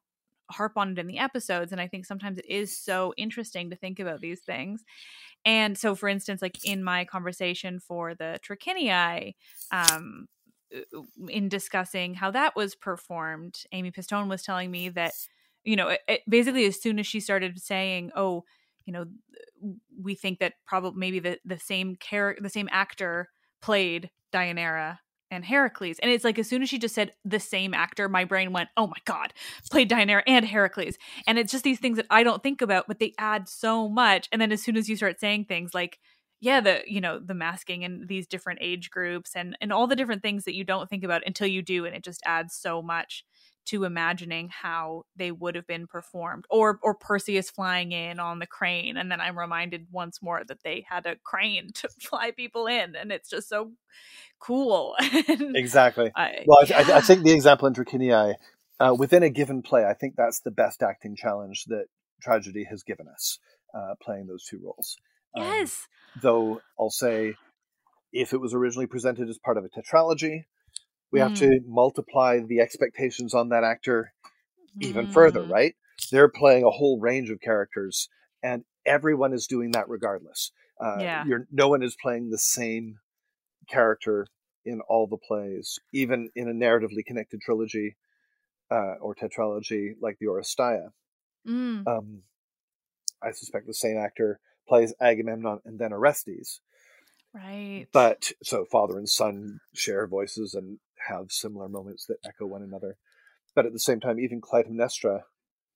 harp on it in the episodes. And I think sometimes it is so interesting to think about these things. And so, for instance, like in my conversation for the Trachiniae, um, in discussing how that was performed, Amy Pistone was telling me that, you know, it, it basically as soon as she started saying, oh, you know, we think that probably maybe the, the same character, the same actor played Deianira and Heracles. And it's like, as soon as she just said the same actor, my brain went, oh my God, played Deianira and Heracles. And it's just these things that I don't think about, but they add so much. And then as soon as you start saying things like, yeah, the, you know, the masking and these different age groups and, and all the different things that you don't think about until you do. And it just adds so much to imagining how they would have been performed, or, or Perseus flying in on the crane. And then I'm reminded once more that they had a crane to fly people in. And it's just so cool. Exactly. I, well, yeah. I, I think the example in Trachiniae, uh, within a given play, I think that's the best acting challenge that tragedy has given us, uh, playing those two roles. Yes. Um, though I'll say, if it was originally presented as part of a tetralogy, we mm. have to multiply the expectations on that actor even mm. further, right? They're playing a whole range of characters, and everyone is doing that regardless. Uh, yeah. You're, no one is playing the same character in all the plays, even in a narratively connected trilogy uh, or tetralogy like the Oresteia. Mm. Um, I suspect the same actor plays Agamemnon and then Orestes. Right. But so father and son share voices and have similar moments that echo one another. But at the same time, even Clytemnestra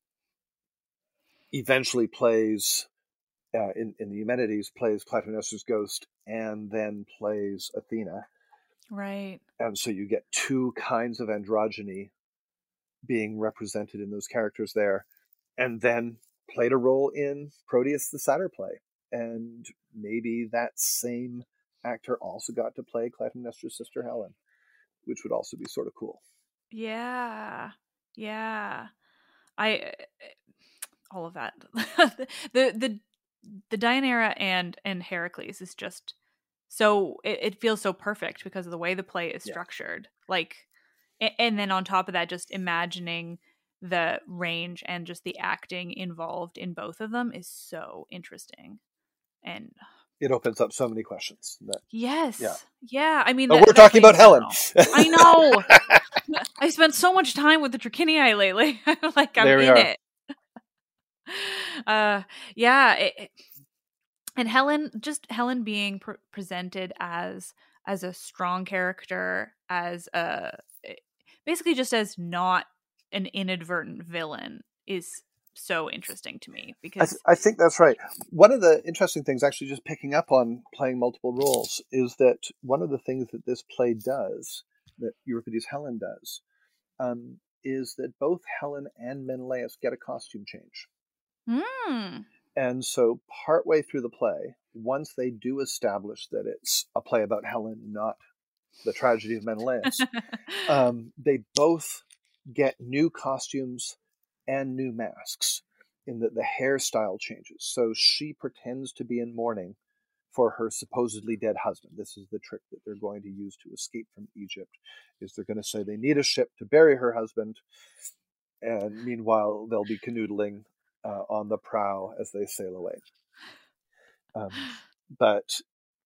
eventually plays, uh, in, in the Eumenides, plays Clytemnestra's ghost and then plays Athena. Right. And so you get two kinds of androgyny being represented in those characters there. And then played a role in Proteus the Satyr play. And maybe that same actor also got to play Clytemnestra's sister Helen, which would also be sort of cool. Yeah. Yeah. I, all of that. the, the, the Deianira and, and Heracles is just so, it, it feels so perfect because of the way the play is structured. Yeah. Like, and then on top of that, just imagining the range and just the acting involved in both of them is so interesting. And it opens up so many questions. That, yes. Yeah. Yeah. I mean, but that, we're talking about Helen. I know. I spent so much time with the Trachiniae lately. Like I'm there we in are. it. Uh, yeah. It, it, and Helen, just Helen being pre- presented as, as a strong character, as a, basically just as not an inadvertent villain is so interesting to me because I, th- I think that's right. One of the interesting things, actually just picking up on playing multiple roles, is that one of the things that this play does, that Euripides' Helen does, um, is that both Helen and Menelaus get a costume change. Mm. And so partway through the play, once they do establish that it's a play about Helen, not the tragedy of Menelaus, um, they both get new costumes and new masks, in that the hairstyle changes. So she pretends to be in mourning for her supposedly dead husband. This is the trick that they're going to use to escape from Egypt, is they're going to say they need a ship to bury her husband, and meanwhile they'll be canoodling uh, on the prow as they sail away. Um, but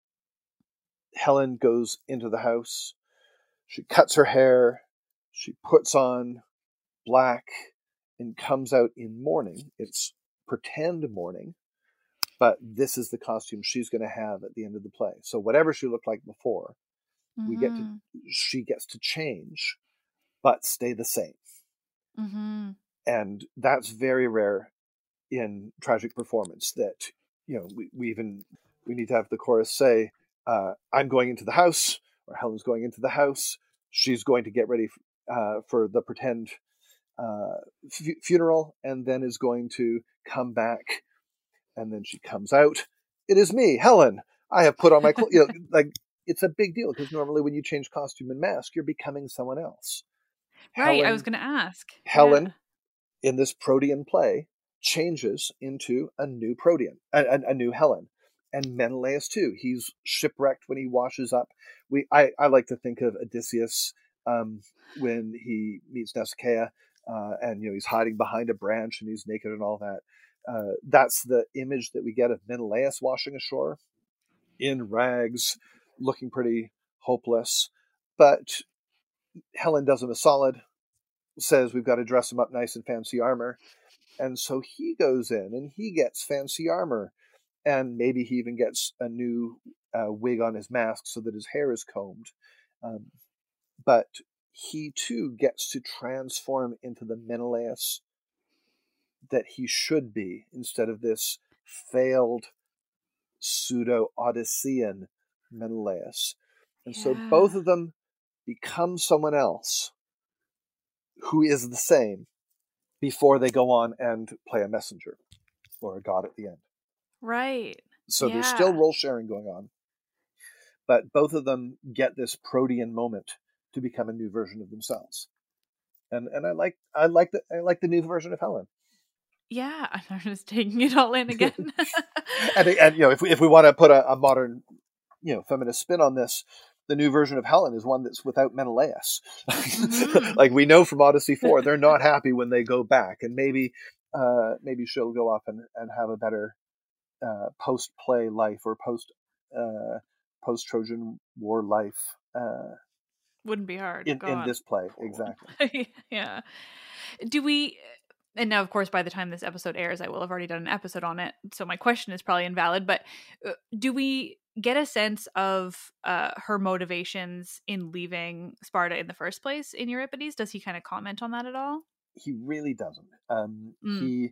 Helen goes into the house, she cuts her hair, she puts on black, and comes out in mourning. It's pretend mourning, but this is the costume she's going to have at the end of the play. So whatever she looked like before, mm-hmm. we get to, she gets to change, but stay the same. Mm-hmm. And that's very rare in tragic performance. That, you know, we, we even we need to have the chorus say, uh, "I'm going into the house," or Helen's going into the house. She's going to get ready uh, for the pretend uh f- funeral, and then is going to come back, and then she comes out. It is me, Helen. I have put on my clothes. You know, like, it's a big deal because normally when you change costume and mask, you're becoming someone else. Right. Helen, I was going to ask. Helen, yeah. in this Protean play, changes into a new Protean, a, a, a new Helen, and Menelaus too. He's shipwrecked when he washes up. We, I, I like to think of Odysseus um, when he meets Nausicaa. uh, and you know he's hiding behind a branch and he's naked and all that. Uh, that's the image that we get of Menelaus washing ashore in rags, looking pretty hopeless. But Helen does him a solid, says we've got to dress him up nice in fancy armor. And so he goes in and he gets fancy armor. And maybe he even gets a new uh, wig on his mask so that his hair is combed. Um, but he too gets to transform into the Menelaus that he should be, instead of this failed pseudo-Odyssean Menelaus. And yeah. so both of them become someone else who is the same before they go on and play a messenger or a god at the end. Right. So yeah. there's still role sharing going on. But both of them get this protean moment to become a new version of themselves. And and I like I like the I like the new version of Helen. Yeah, I'm just taking it all in again. and, and you know, if we if we want to put a, a modern, you know, feminist spin on this, the new version of Helen is one that's without Menelaus. Mm-hmm. Like we know from Odyssey four, they're not happy when they go back, and maybe uh, maybe she'll go off and, and have a better uh, post play life or post uh, post Trojan War life. Uh, Wouldn't be hard in, in this play, exactly. Yeah. Do we? And now, of course, by the time this episode airs, I will have already done an episode on it. So my question is probably invalid, but uh, do we get a sense of uh, her motivations in leaving Sparta in the first place in Euripides? Does he kind of comment on that at all? He really doesn't. Um, mm. He,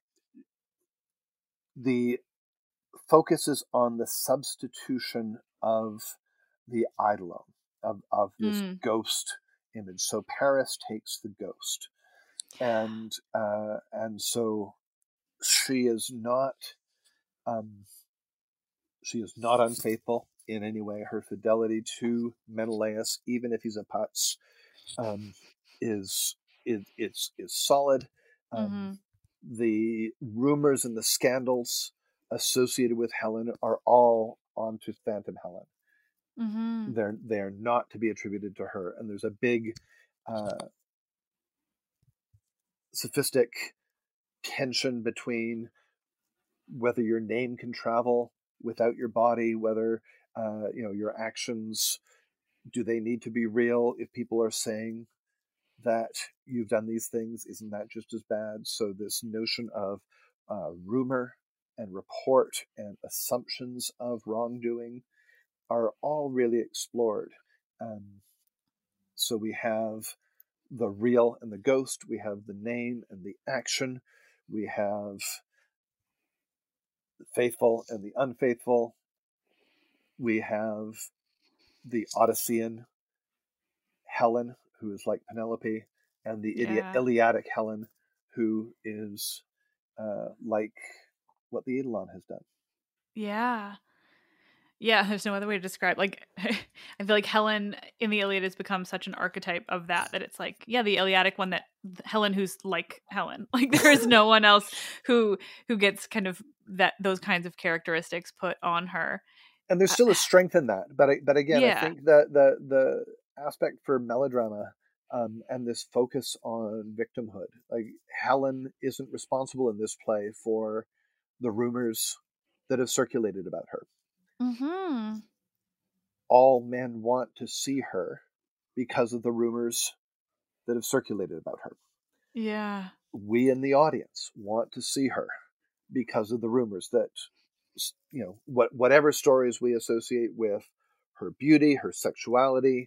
the focus is on the substitution of the eidolon, of, of this mm. ghost image. So Paris takes the ghost. And uh, and so she is not um, she is not unfaithful in any way. Her fidelity to Menelaus, even if he's a putz, um, is is is is solid. Um, mm-hmm. The rumors and the scandals associated with Helen are all onto Phantom Helen. Mm-hmm. They're they're not to be attributed to her. And there's a big Uh, sophistic tension between whether your name can travel without your body, whether uh, you know your actions, do they need to be real? If people are saying that you've done these things, isn't that just as bad? So this notion of uh, rumor and report and assumptions of wrongdoing are all really explored. Um, so we have the real and the ghost, we have the name and the action, we have the faithful and the unfaithful, we have the Odyssean Helen, who is like Penelope, and the yeah. Iliadic Helen, who is uh, like what the Eidolon has done. Yeah. Yeah, there's no other way to describe. Like, I feel like Helen in the Iliad has become such an archetype of that that it's like, yeah, the Iliadic one, that Helen who's like Helen. Like, there is no one else who who gets kind of that those kinds of characteristics put on her. And there's still a strength in that, but but again, yeah. I think that the the aspect for melodrama um, and this focus on victimhood, like Helen isn't responsible in this play for the rumors that have circulated about her. Mm-hmm. All men want to see her because of the rumors that have circulated about her. Yeah. We in the audience want to see her because of the rumors that, you know, what whatever stories we associate with her beauty, her sexuality.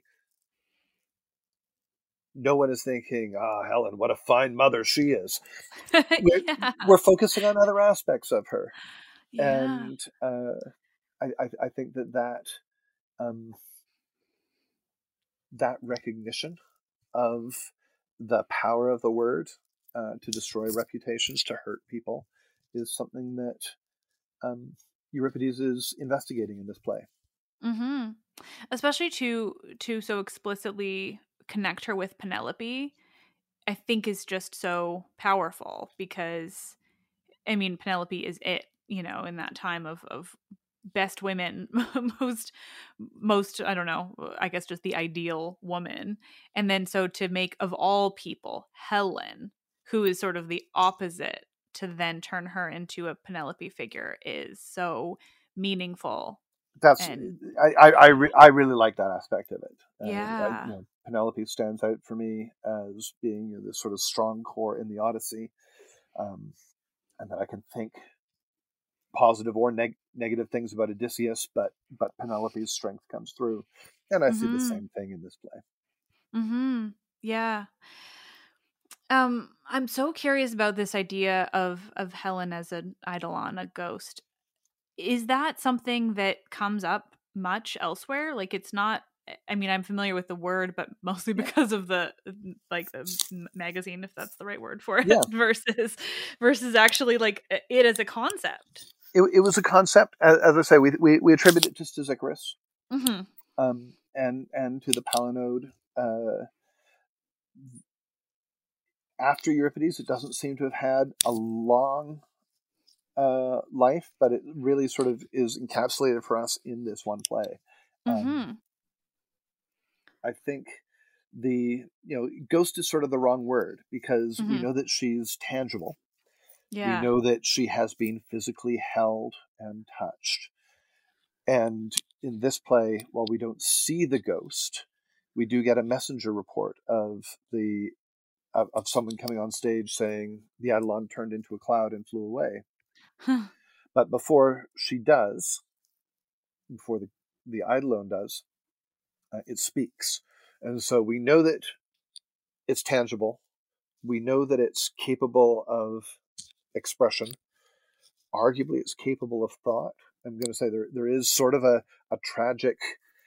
No one is thinking, ah, oh, Helen, what a fine mother she is. We're, yeah. we're focusing on other aspects of her. Yeah. And uh, I, I, I think that that, um, that recognition of the power of the word uh, to destroy reputations, to hurt people, is something that um, Euripides is investigating in this play. Mm-hmm. Especially to to so explicitly connect her with Penelope, I think is just so powerful because, I mean, Penelope is it, you know, in that time of, of best women, most most I don't know, I guess just the ideal woman. And then so to make of all people Helen, who is sort of the opposite, to then turn her into a Penelope figure is so meaningful. That's And I I I, re- I really like that aspect of it. Uh, I, yeah. you know, Penelope stands out for me as being, you know, this sort of strong core in the Odyssey, um, and that I can think positive or neg- negative things about Odysseus, but but Penelope's strength comes through, and I see the Mhm. same thing in this play. Mhm. Yeah. Um, I'm so curious about this idea of of Helen as an eidolon, a ghost. Is that something that comes up much elsewhere? Like, it's not. I mean, I'm familiar with the word, but mostly Yeah. because of the like the m- magazine, if that's the right word for it, Yeah. versus versus actually like it as a concept. It, it was a concept, as, as I say, we, we we attribute it to Stesichorus, Mm-hmm. um, and and to the Palinode. Uh, after Euripides, it doesn't seem to have had a long uh, life, but it really sort of is encapsulated for us in this one play. Um, Mm-hmm. I think the you know ghost is sort of the wrong word, because we Mm-hmm. know that she's tangible. We Yeah. know that she has been physically held and touched. And in this play, while we don't see the ghost, we do get a messenger report of the of, of someone coming on stage saying the Eidolon turned into a cloud and flew away. But before she does, before the, the Eidolon does, uh, it speaks. And so we know that it's tangible. We know that it's capable of expression. Arguably, it's capable of thought. I'm going to say there there is sort of a, a tragic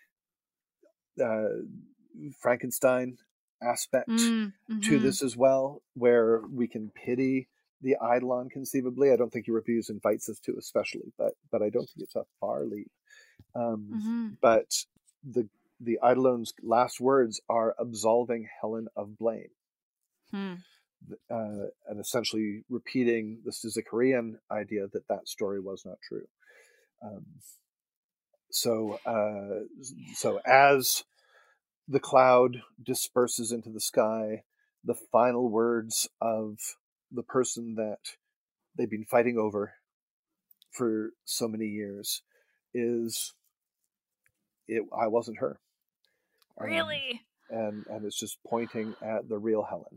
uh, Frankenstein aspect Mm-hmm. to this as well, where we can pity the Eidolon conceivably. I don't think Euripides invites us to, especially, but but I don't think it's a far leap. Um, Mm-hmm. but the the Eidolon's last words are absolving Helen of blame, Hmm. uh, and essentially repeating the Stesichorian idea that that story was not true. Um, so uh, so as the cloud disperses into the sky, the final words of the person that they've been fighting over for so many years is, it, I wasn't her. Um, Really? and and it's just pointing at the real Helen.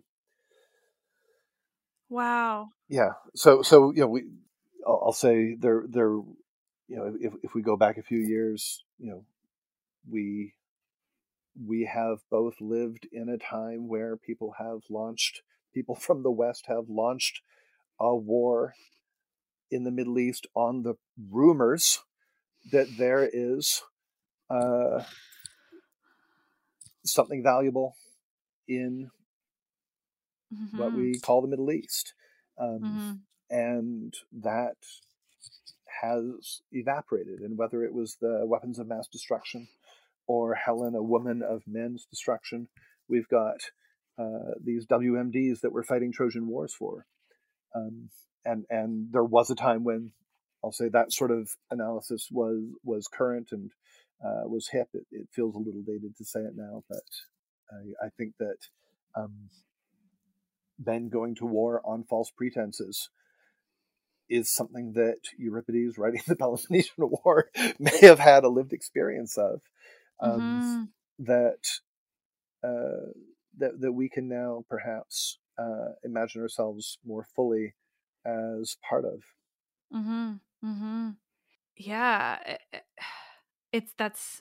Wow. Yeah. So so you know we, I'll, I'll say there there, you know, if if we go back a few years, you know, we we have both lived in a time where people have launched, people from the West have launched a war in the Middle East on the rumors that there is uh, something valuable in Mm-hmm. what we call the Middle East. Um, Mm-hmm. and that has evaporated. And whether it was the weapons of mass destruction or Helen, a woman of men's destruction, we've got uh, these W M Ds that we're fighting Trojan Wars for. Um, and and there was a time when, I'll say, that sort of analysis was was current and uh, was hip. It, it feels a little dated to say it now, but I, I think that um, men going to war on false pretenses is something that Euripides, writing the Peloponnesian War, may have had a lived experience of. Um, Mm-hmm. that uh, that that we can now perhaps uh, imagine ourselves more fully as part of. Mm-hmm. Mm-hmm. Yeah. it- It's that's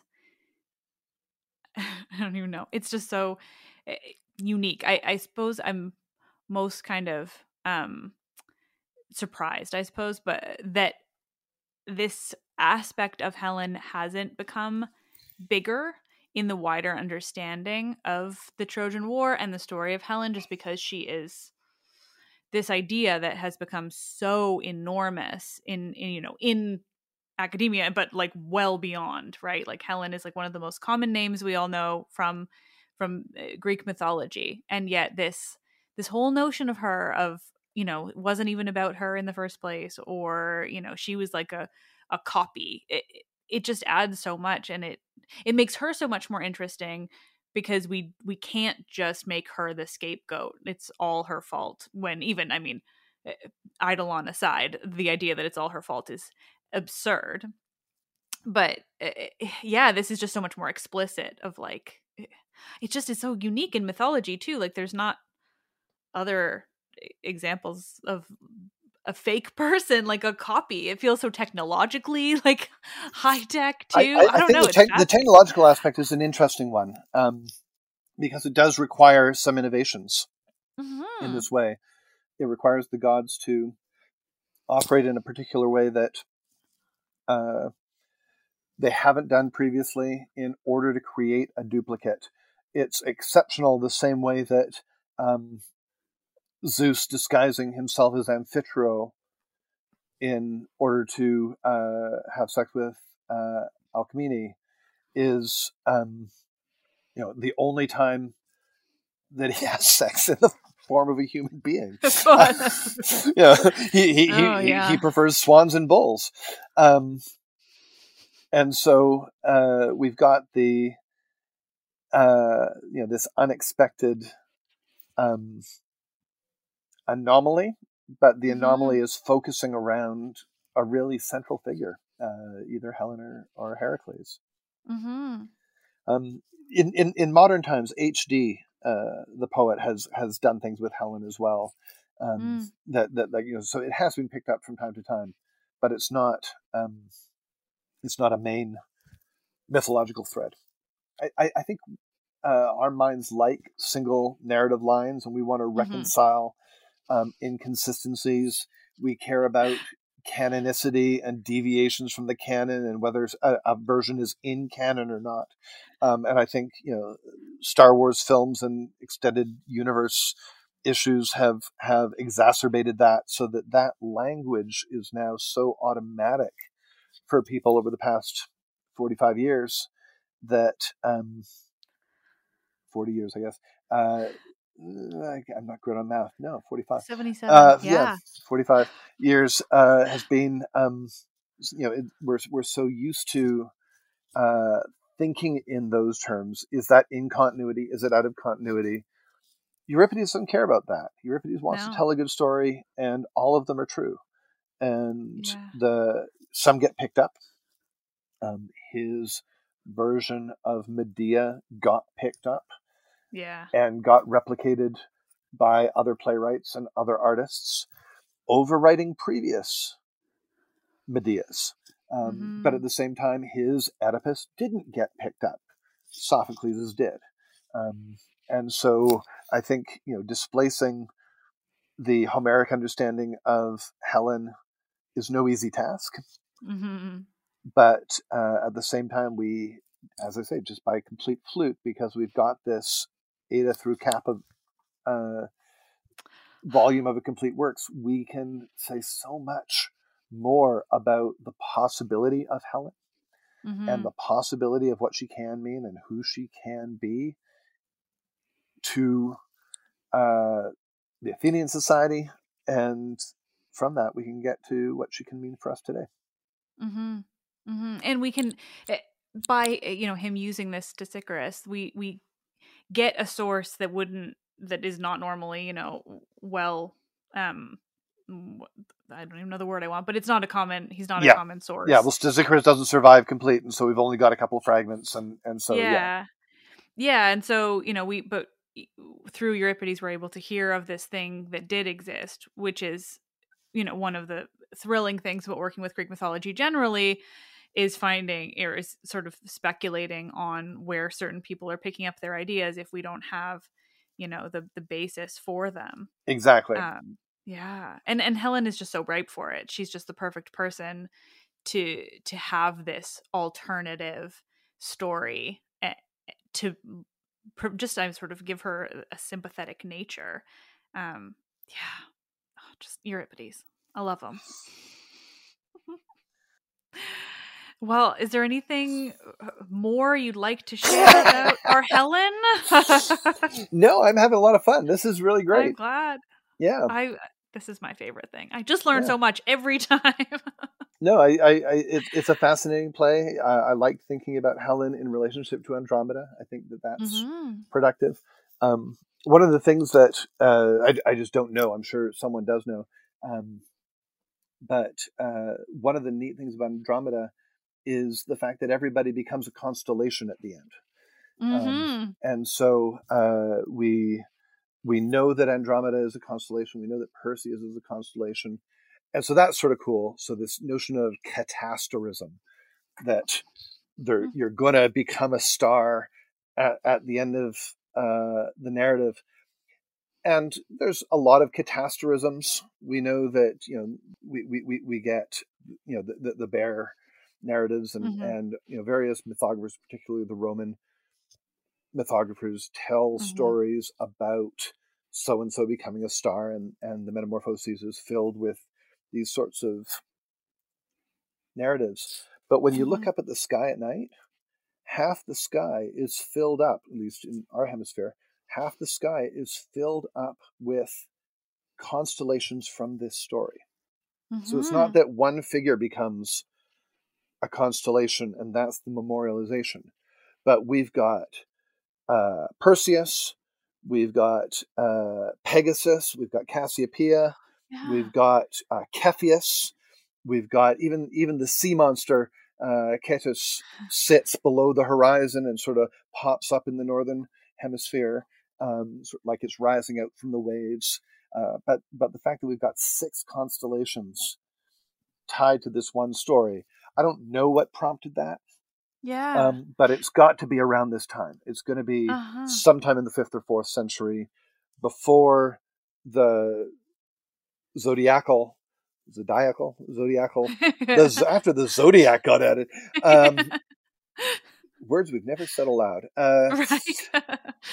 I don't even know. It's just so eh, unique. I I suppose I'm most kind of um surprised, I suppose, but that this aspect of Helen hasn't become bigger in the wider understanding of the Trojan War and the story of Helen, just because she is this idea that has become so enormous in, in you know in academia, but like well beyond, right? Like Helen is like one of the most common names we all know from from uh, Greek mythology, and yet this this whole notion of her of you know it wasn't even about her in the first place, or you know she was like a a copy. It, it just adds so much, and it it makes her so much more interesting because we we can't just make her the scapegoat. It's all her fault. When even, I mean, Eidolon aside, the idea that it's all her fault is absurd. But yeah, this is just so much more explicit of like, it just is so unique in mythology too. Like there's not other examples of a fake person, like a copy. It feels so technologically like high tech too. I, I, I don't think know. The, te- the technological aspect is an interesting one um, because it does require some innovations mm-hmm. in this way. It requires the gods to operate in a particular way that uh, they haven't done previously in order to create a duplicate. It's exceptional the same way that um, Zeus disguising himself as Amphitryo in order to uh, have sex with uh, Alcmene is, um, you know, the only time that he has sex in the form of a human being. uh, yeah, he he, oh, he, yeah. he he prefers swans and bulls. Um, And so uh, we've got the, uh, you know, this unexpected um, anomaly, but the mm-hmm. anomaly is focusing around a really central figure, uh, either Helen or, or Heracles. Mm-hmm. Um, in, in in modern times, H D, uh, the poet, has has done things with Helen as well. Um, mm. That that like you know, so it has been picked up from time to time, but it's not. Um, It's not a main mythological thread. I, I, I think uh, our minds like single narrative lines, and we want to mm-hmm. reconcile um, inconsistencies. We care about canonicity and deviations from the canon, and whether a, a version is in canon or not. Um, and I think you know, Star Wars films and extended universe issues have have exacerbated that, so that that language is now so automatic for people over the past forty-five years that um, forty years, I guess. Uh, I'm not good on math. No, forty-five. seventy-seven. Uh, yeah. yeah, forty-five years uh, has been. Um, you know, it, we're we're so used to uh, thinking in those terms. Is that in continuity? Is it out of continuity? Euripides doesn't care about that. Euripides wants no. to tell a good story, and all of them are true. And yeah. the some get picked up. Um, his version of Medea got picked up, yeah, and got replicated by other playwrights and other artists, overwriting previous Medeas. Um, mm-hmm. But at the same time, his Oedipus didn't get picked up. Sophocles' did, um, and so I think you know displacing the Homeric understanding of Helen is no easy task. Mm-hmm. But uh, at the same time, we, as I say, just by complete fluke, because we've got this Ada through Kappa uh, volume of a complete works, we can say so much more about the possibility of Helen mm-hmm. and the possibility of what she can mean and who she can be to uh, the Athenian society. And from that, we can get to what she can mean for us today. Mm-hmm. Mm-hmm. And we can, by you know him using this to Stesichorus, we we get a source that wouldn't that is not normally you know well um I don't even know the word I want, but it's not a common he's not yeah. a common source. Yeah, well, Stesichorus doesn't survive complete, and so we've only got a couple of fragments, and and so yeah, yeah, yeah, and so you know we but through Euripides we're able to hear of this thing that did exist, which is you know one of the thrilling things about working with Greek mythology generally. Is finding or is sort of speculating on where certain people are picking up their ideas if we don't have, you know, the the basis for them. Exactly. Um, yeah, and and Helen is just so ripe for it. She's just the perfect person to to have this alternative story to just I sort of give her a sympathetic nature. Um, yeah, oh, just Euripides. I love him. Well, is there anything more you'd like to share about our Helen? No, I'm having a lot of fun. This is really great. I'm glad. Yeah. I This is my favorite thing. I just learn Yeah. so much every time. No, I, I, I it, it's a fascinating play. I, I like thinking about Helen in relationship to Andromeda. I think that that's mm-hmm. productive. Um, one of the things that uh, I, I just don't know, I'm sure someone does know, um, but uh, one of the neat things about Andromeda is the fact that everybody becomes a constellation at the end. Mm-hmm. Um, and so uh, we we know that Andromeda is a constellation. We know that Perseus is a constellation. And so that's sort of cool. So this notion of catasterism, that there, you're going to become a star at, at the end of uh, the narrative. And there's a lot of catasterisms. We know that, you know, we, we, we, we get, you know, the, the, the bear narratives and, mm-hmm. and, you know, various mythographers, particularly the Roman mythographers, tell mm-hmm. stories about so-and-so becoming a star, and, and the Metamorphoses is filled with these sorts of narratives. But when you mm-hmm. look up at the sky at night, half the sky is filled up, at least in our hemisphere, half the sky is filled up with constellations from this story. Mm-hmm. So it's not that one figure becomes a constellation and that's the memorialization, but we've got uh, Perseus, we've got uh, Pegasus, we've got Cassiopeia, yeah. we've got uh, Cepheus, we've got even even the sea monster uh, Cetus sits below the horizon and sort of pops up in the northern hemisphere, um, sort of like it's rising out from the waves. Uh, but but the fact that we've got six constellations tied to this one story, I don't know what prompted that. Yeah. Um, but it's got to be around this time. It's going to be uh-huh. sometime in the fifth or fourth century, before the zodiacal, zodiacal, zodiacal, the, after the zodiac got added. Um, words we've never said aloud. Uh, right.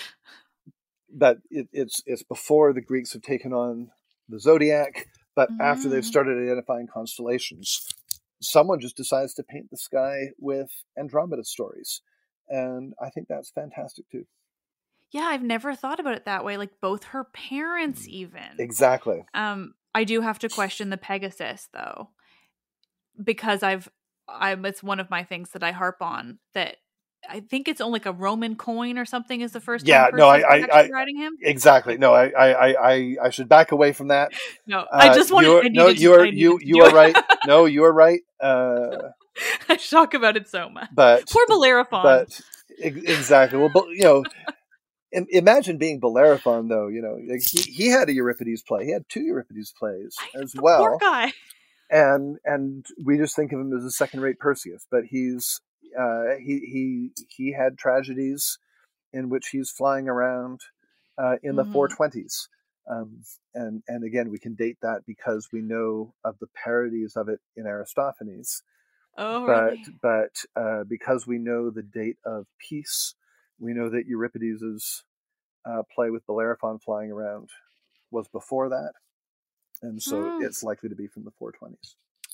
but it, it's it's before the Greeks have taken on the zodiac, but mm. after they've started identifying constellations. Someone just decides to paint the sky with Andromeda stories. And I think that's fantastic too. Yeah, I've never thought about it that way. Like both her parents even. Exactly. Um, I do have to question the Pegasus though. Because I've I'm it's one of my things that I harp on, that I think it's only like a Roman coin or something is the first yeah, time no, I, I, I, riding him. Exactly. No, I, I, I, I should back away from that. No, uh, I just wanted. You're, I no, you are you you are right. No, you are right. Uh, I talk about it so much. But poor Bellerophon. But exactly. Well, you know, imagine being Bellerophon though. You know, like he, he had a Euripides play. He had two Euripides plays I, as well. Poor guy. And and we just think of him as a second-rate Perseus, but he's. Uh, he he he had tragedies in which he's flying around uh, in the mm-hmm. four twenties, um, and and again we can date that because we know of the parodies of it in Aristophanes. Oh, but really? but uh, because we know the date of Peace, we know that Euripides' uh, play with Bellerophon flying around was before that, and so mm. it's likely to be from the four twenties.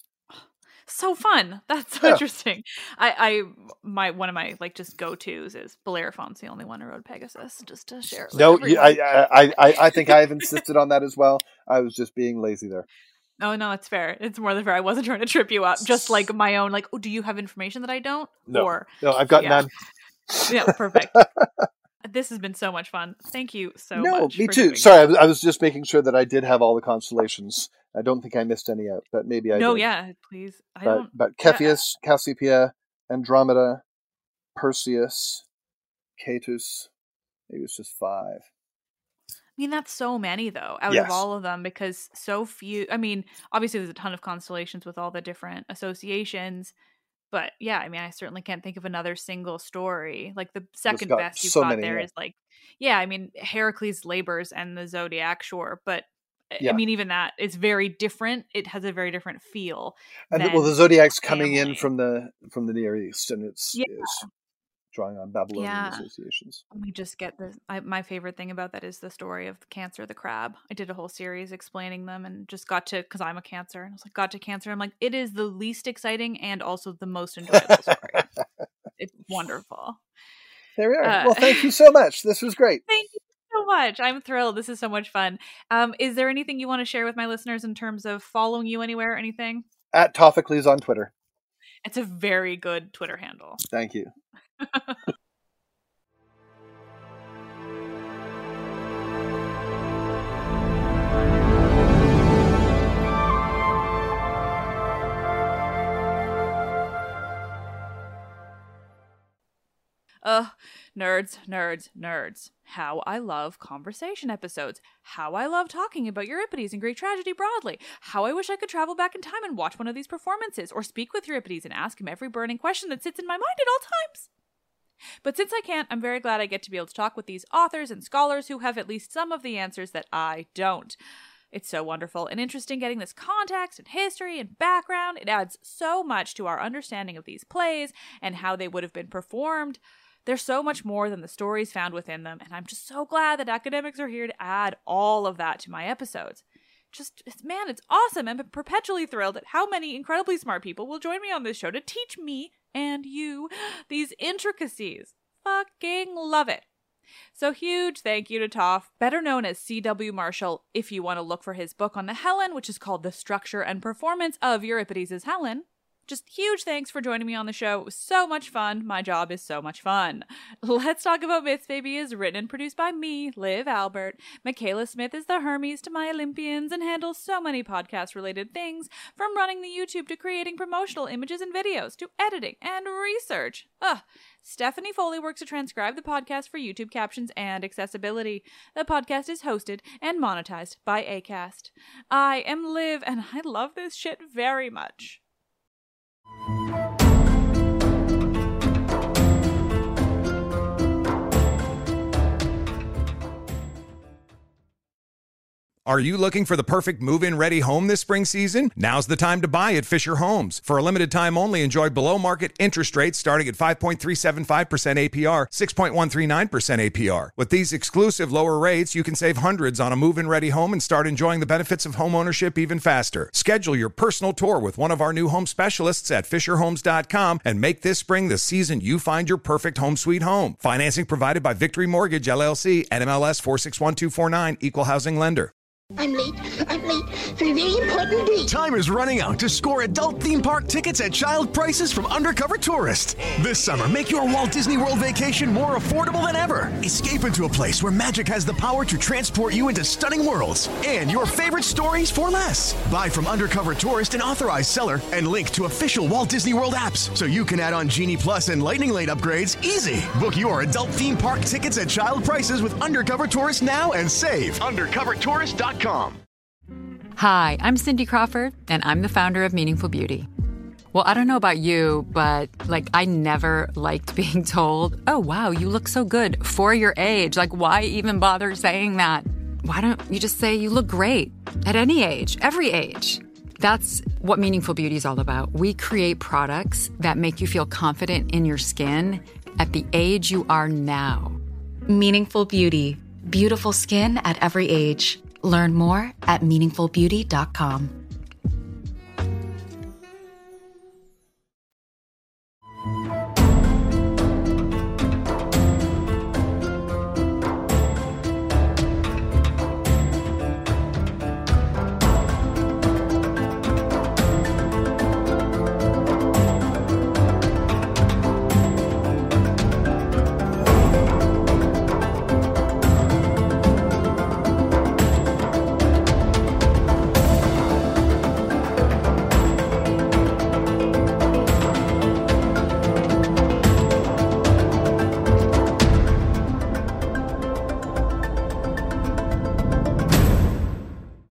So fun. That's so yeah. interesting. I, I, my, one of my like just go-tos is Bellerophon's the only one who rode Pegasus, just to share it with No, everyone. I, I, I, I think I've insisted on that as well. I was just being lazy there. Oh, no, it's fair. It's more than fair. I wasn't trying to trip you up. Just like my own, like, oh, do you have information that I don't? No, or, no, I've got yeah. none. Yeah, perfect. This has been so much fun. Thank you so no, much. No, me for too. Sorry, I was, I was just making sure that I did have all the constellations. I don't think I missed any out, but maybe I no, did. No, yeah, please. I but, don't. But Cepheus, yeah. Cassiopeia, Andromeda, Perseus, Cetus, maybe it's just five. I mean, that's so many, though, out yes. of all of them, because so few. I mean, obviously, there's a ton of constellations with all the different associations. But yeah, I mean, I certainly can't think of another single story. Like the second best you've so got many, there yeah. is like, yeah, I mean, Heracles' Labors and the Zodiac, sure. But yeah. I mean, even that, it's very different. It has a very different feel. And the, well, the Zodiac's coming in from the from the Near East, and it's, yeah. it's drawing on Babylonian yeah. associations. We just get the. I, my favorite thing about that is the story of the Cancer, the crab. I did a whole series explaining them, and just got to because I'm a Cancer, and I was like, got to Cancer. I'm like, it is the least exciting and also the most enjoyable story. It's wonderful. There we are. Uh, well, thank you so much. This was great. Thank you so so much. I'm thrilled. This is so much fun. Um, is there anything you want to share with my listeners in terms of following you anywhere or anything? At Tophicles on Twitter. It's a very good Twitter handle. Thank you. Ugh, nerds, nerds, nerds. How I love conversation episodes. How I love talking about Euripides and Greek tragedy broadly. How I wish I could travel back in time and watch one of these performances, or speak with Euripides and ask him every burning question that sits in my mind at all times. But since I can't, I'm very glad I get to be able to talk with these authors and scholars who have at least some of the answers that I don't. It's so wonderful and interesting getting this context and history and background. It adds so much to our understanding of these plays and how they would have been performed. They're so much more than the stories found within them, and I'm just so glad that academics are here to add all of that to my episodes. Just, it's, man, it's awesome. I'm perpetually thrilled at how many incredibly smart people will join me on this show to teach me and you these intricacies. Fucking love it. So huge thank you to Toph, better known as C W Marshall, if you want to look for his book on the Helen, which is called The Structure and Performance of Euripides' Helen. Just huge thanks for joining me on the show. It was so much fun. My job is so much fun. Let's Talk About Myths, Baby is written and produced by me, Liv Albert. Michaela Smith is the Hermes to my Olympians and handles so many podcast-related things, from running the YouTube to creating promotional images and videos to editing and research. Ugh. Stephanie Foley works to transcribe the podcast for YouTube captions and accessibility. The podcast is hosted and monetized by Acast. I am Liv, and I love this shit very much. Are you looking for the perfect move-in ready home this spring season? Now's the time to buy at Fisher Homes. For a limited time only, enjoy below-market interest rates starting at five point three seven five percent A P R, six point one three nine percent A P R. With these exclusive lower rates, you can save hundreds on a move-in ready home and start enjoying the benefits of homeownership even faster. Schedule your personal tour with one of our new home specialists at fisher homes dot com and make this spring the season you find your perfect home sweet home. Financing provided by Victory Mortgage, L L C, N M L S four six one two four nine, Equal Housing Lender. I'm late. I'm late for a very important date. Time is running out to score adult theme park tickets at child prices from Undercover Tourist. This summer, make your Walt Disney World vacation more affordable than ever. Escape into a place where magic has the power to transport you into stunning worlds and your favorite stories for less. Buy from Undercover Tourist, an authorized seller, and link to official Walt Disney World apps so you can add on Genie Plus and Lightning Lane upgrades easy. Book your adult theme park tickets at child prices with Undercover Tourist now and save. undercover tourist dot com. Hi, I'm Cindy Crawford, and I'm the founder of Meaningful Beauty. Well, I don't know about you, but, like, I never liked being told, oh, wow, you look so good for your age. Like, why even bother saying that? Why don't you just say you look great at any age, every age? That's what Meaningful Beauty is all about. We create products that make you feel confident in your skin at the age you are now. Meaningful Beauty. Beautiful skin at every age. Learn more at meaningful beauty dot com.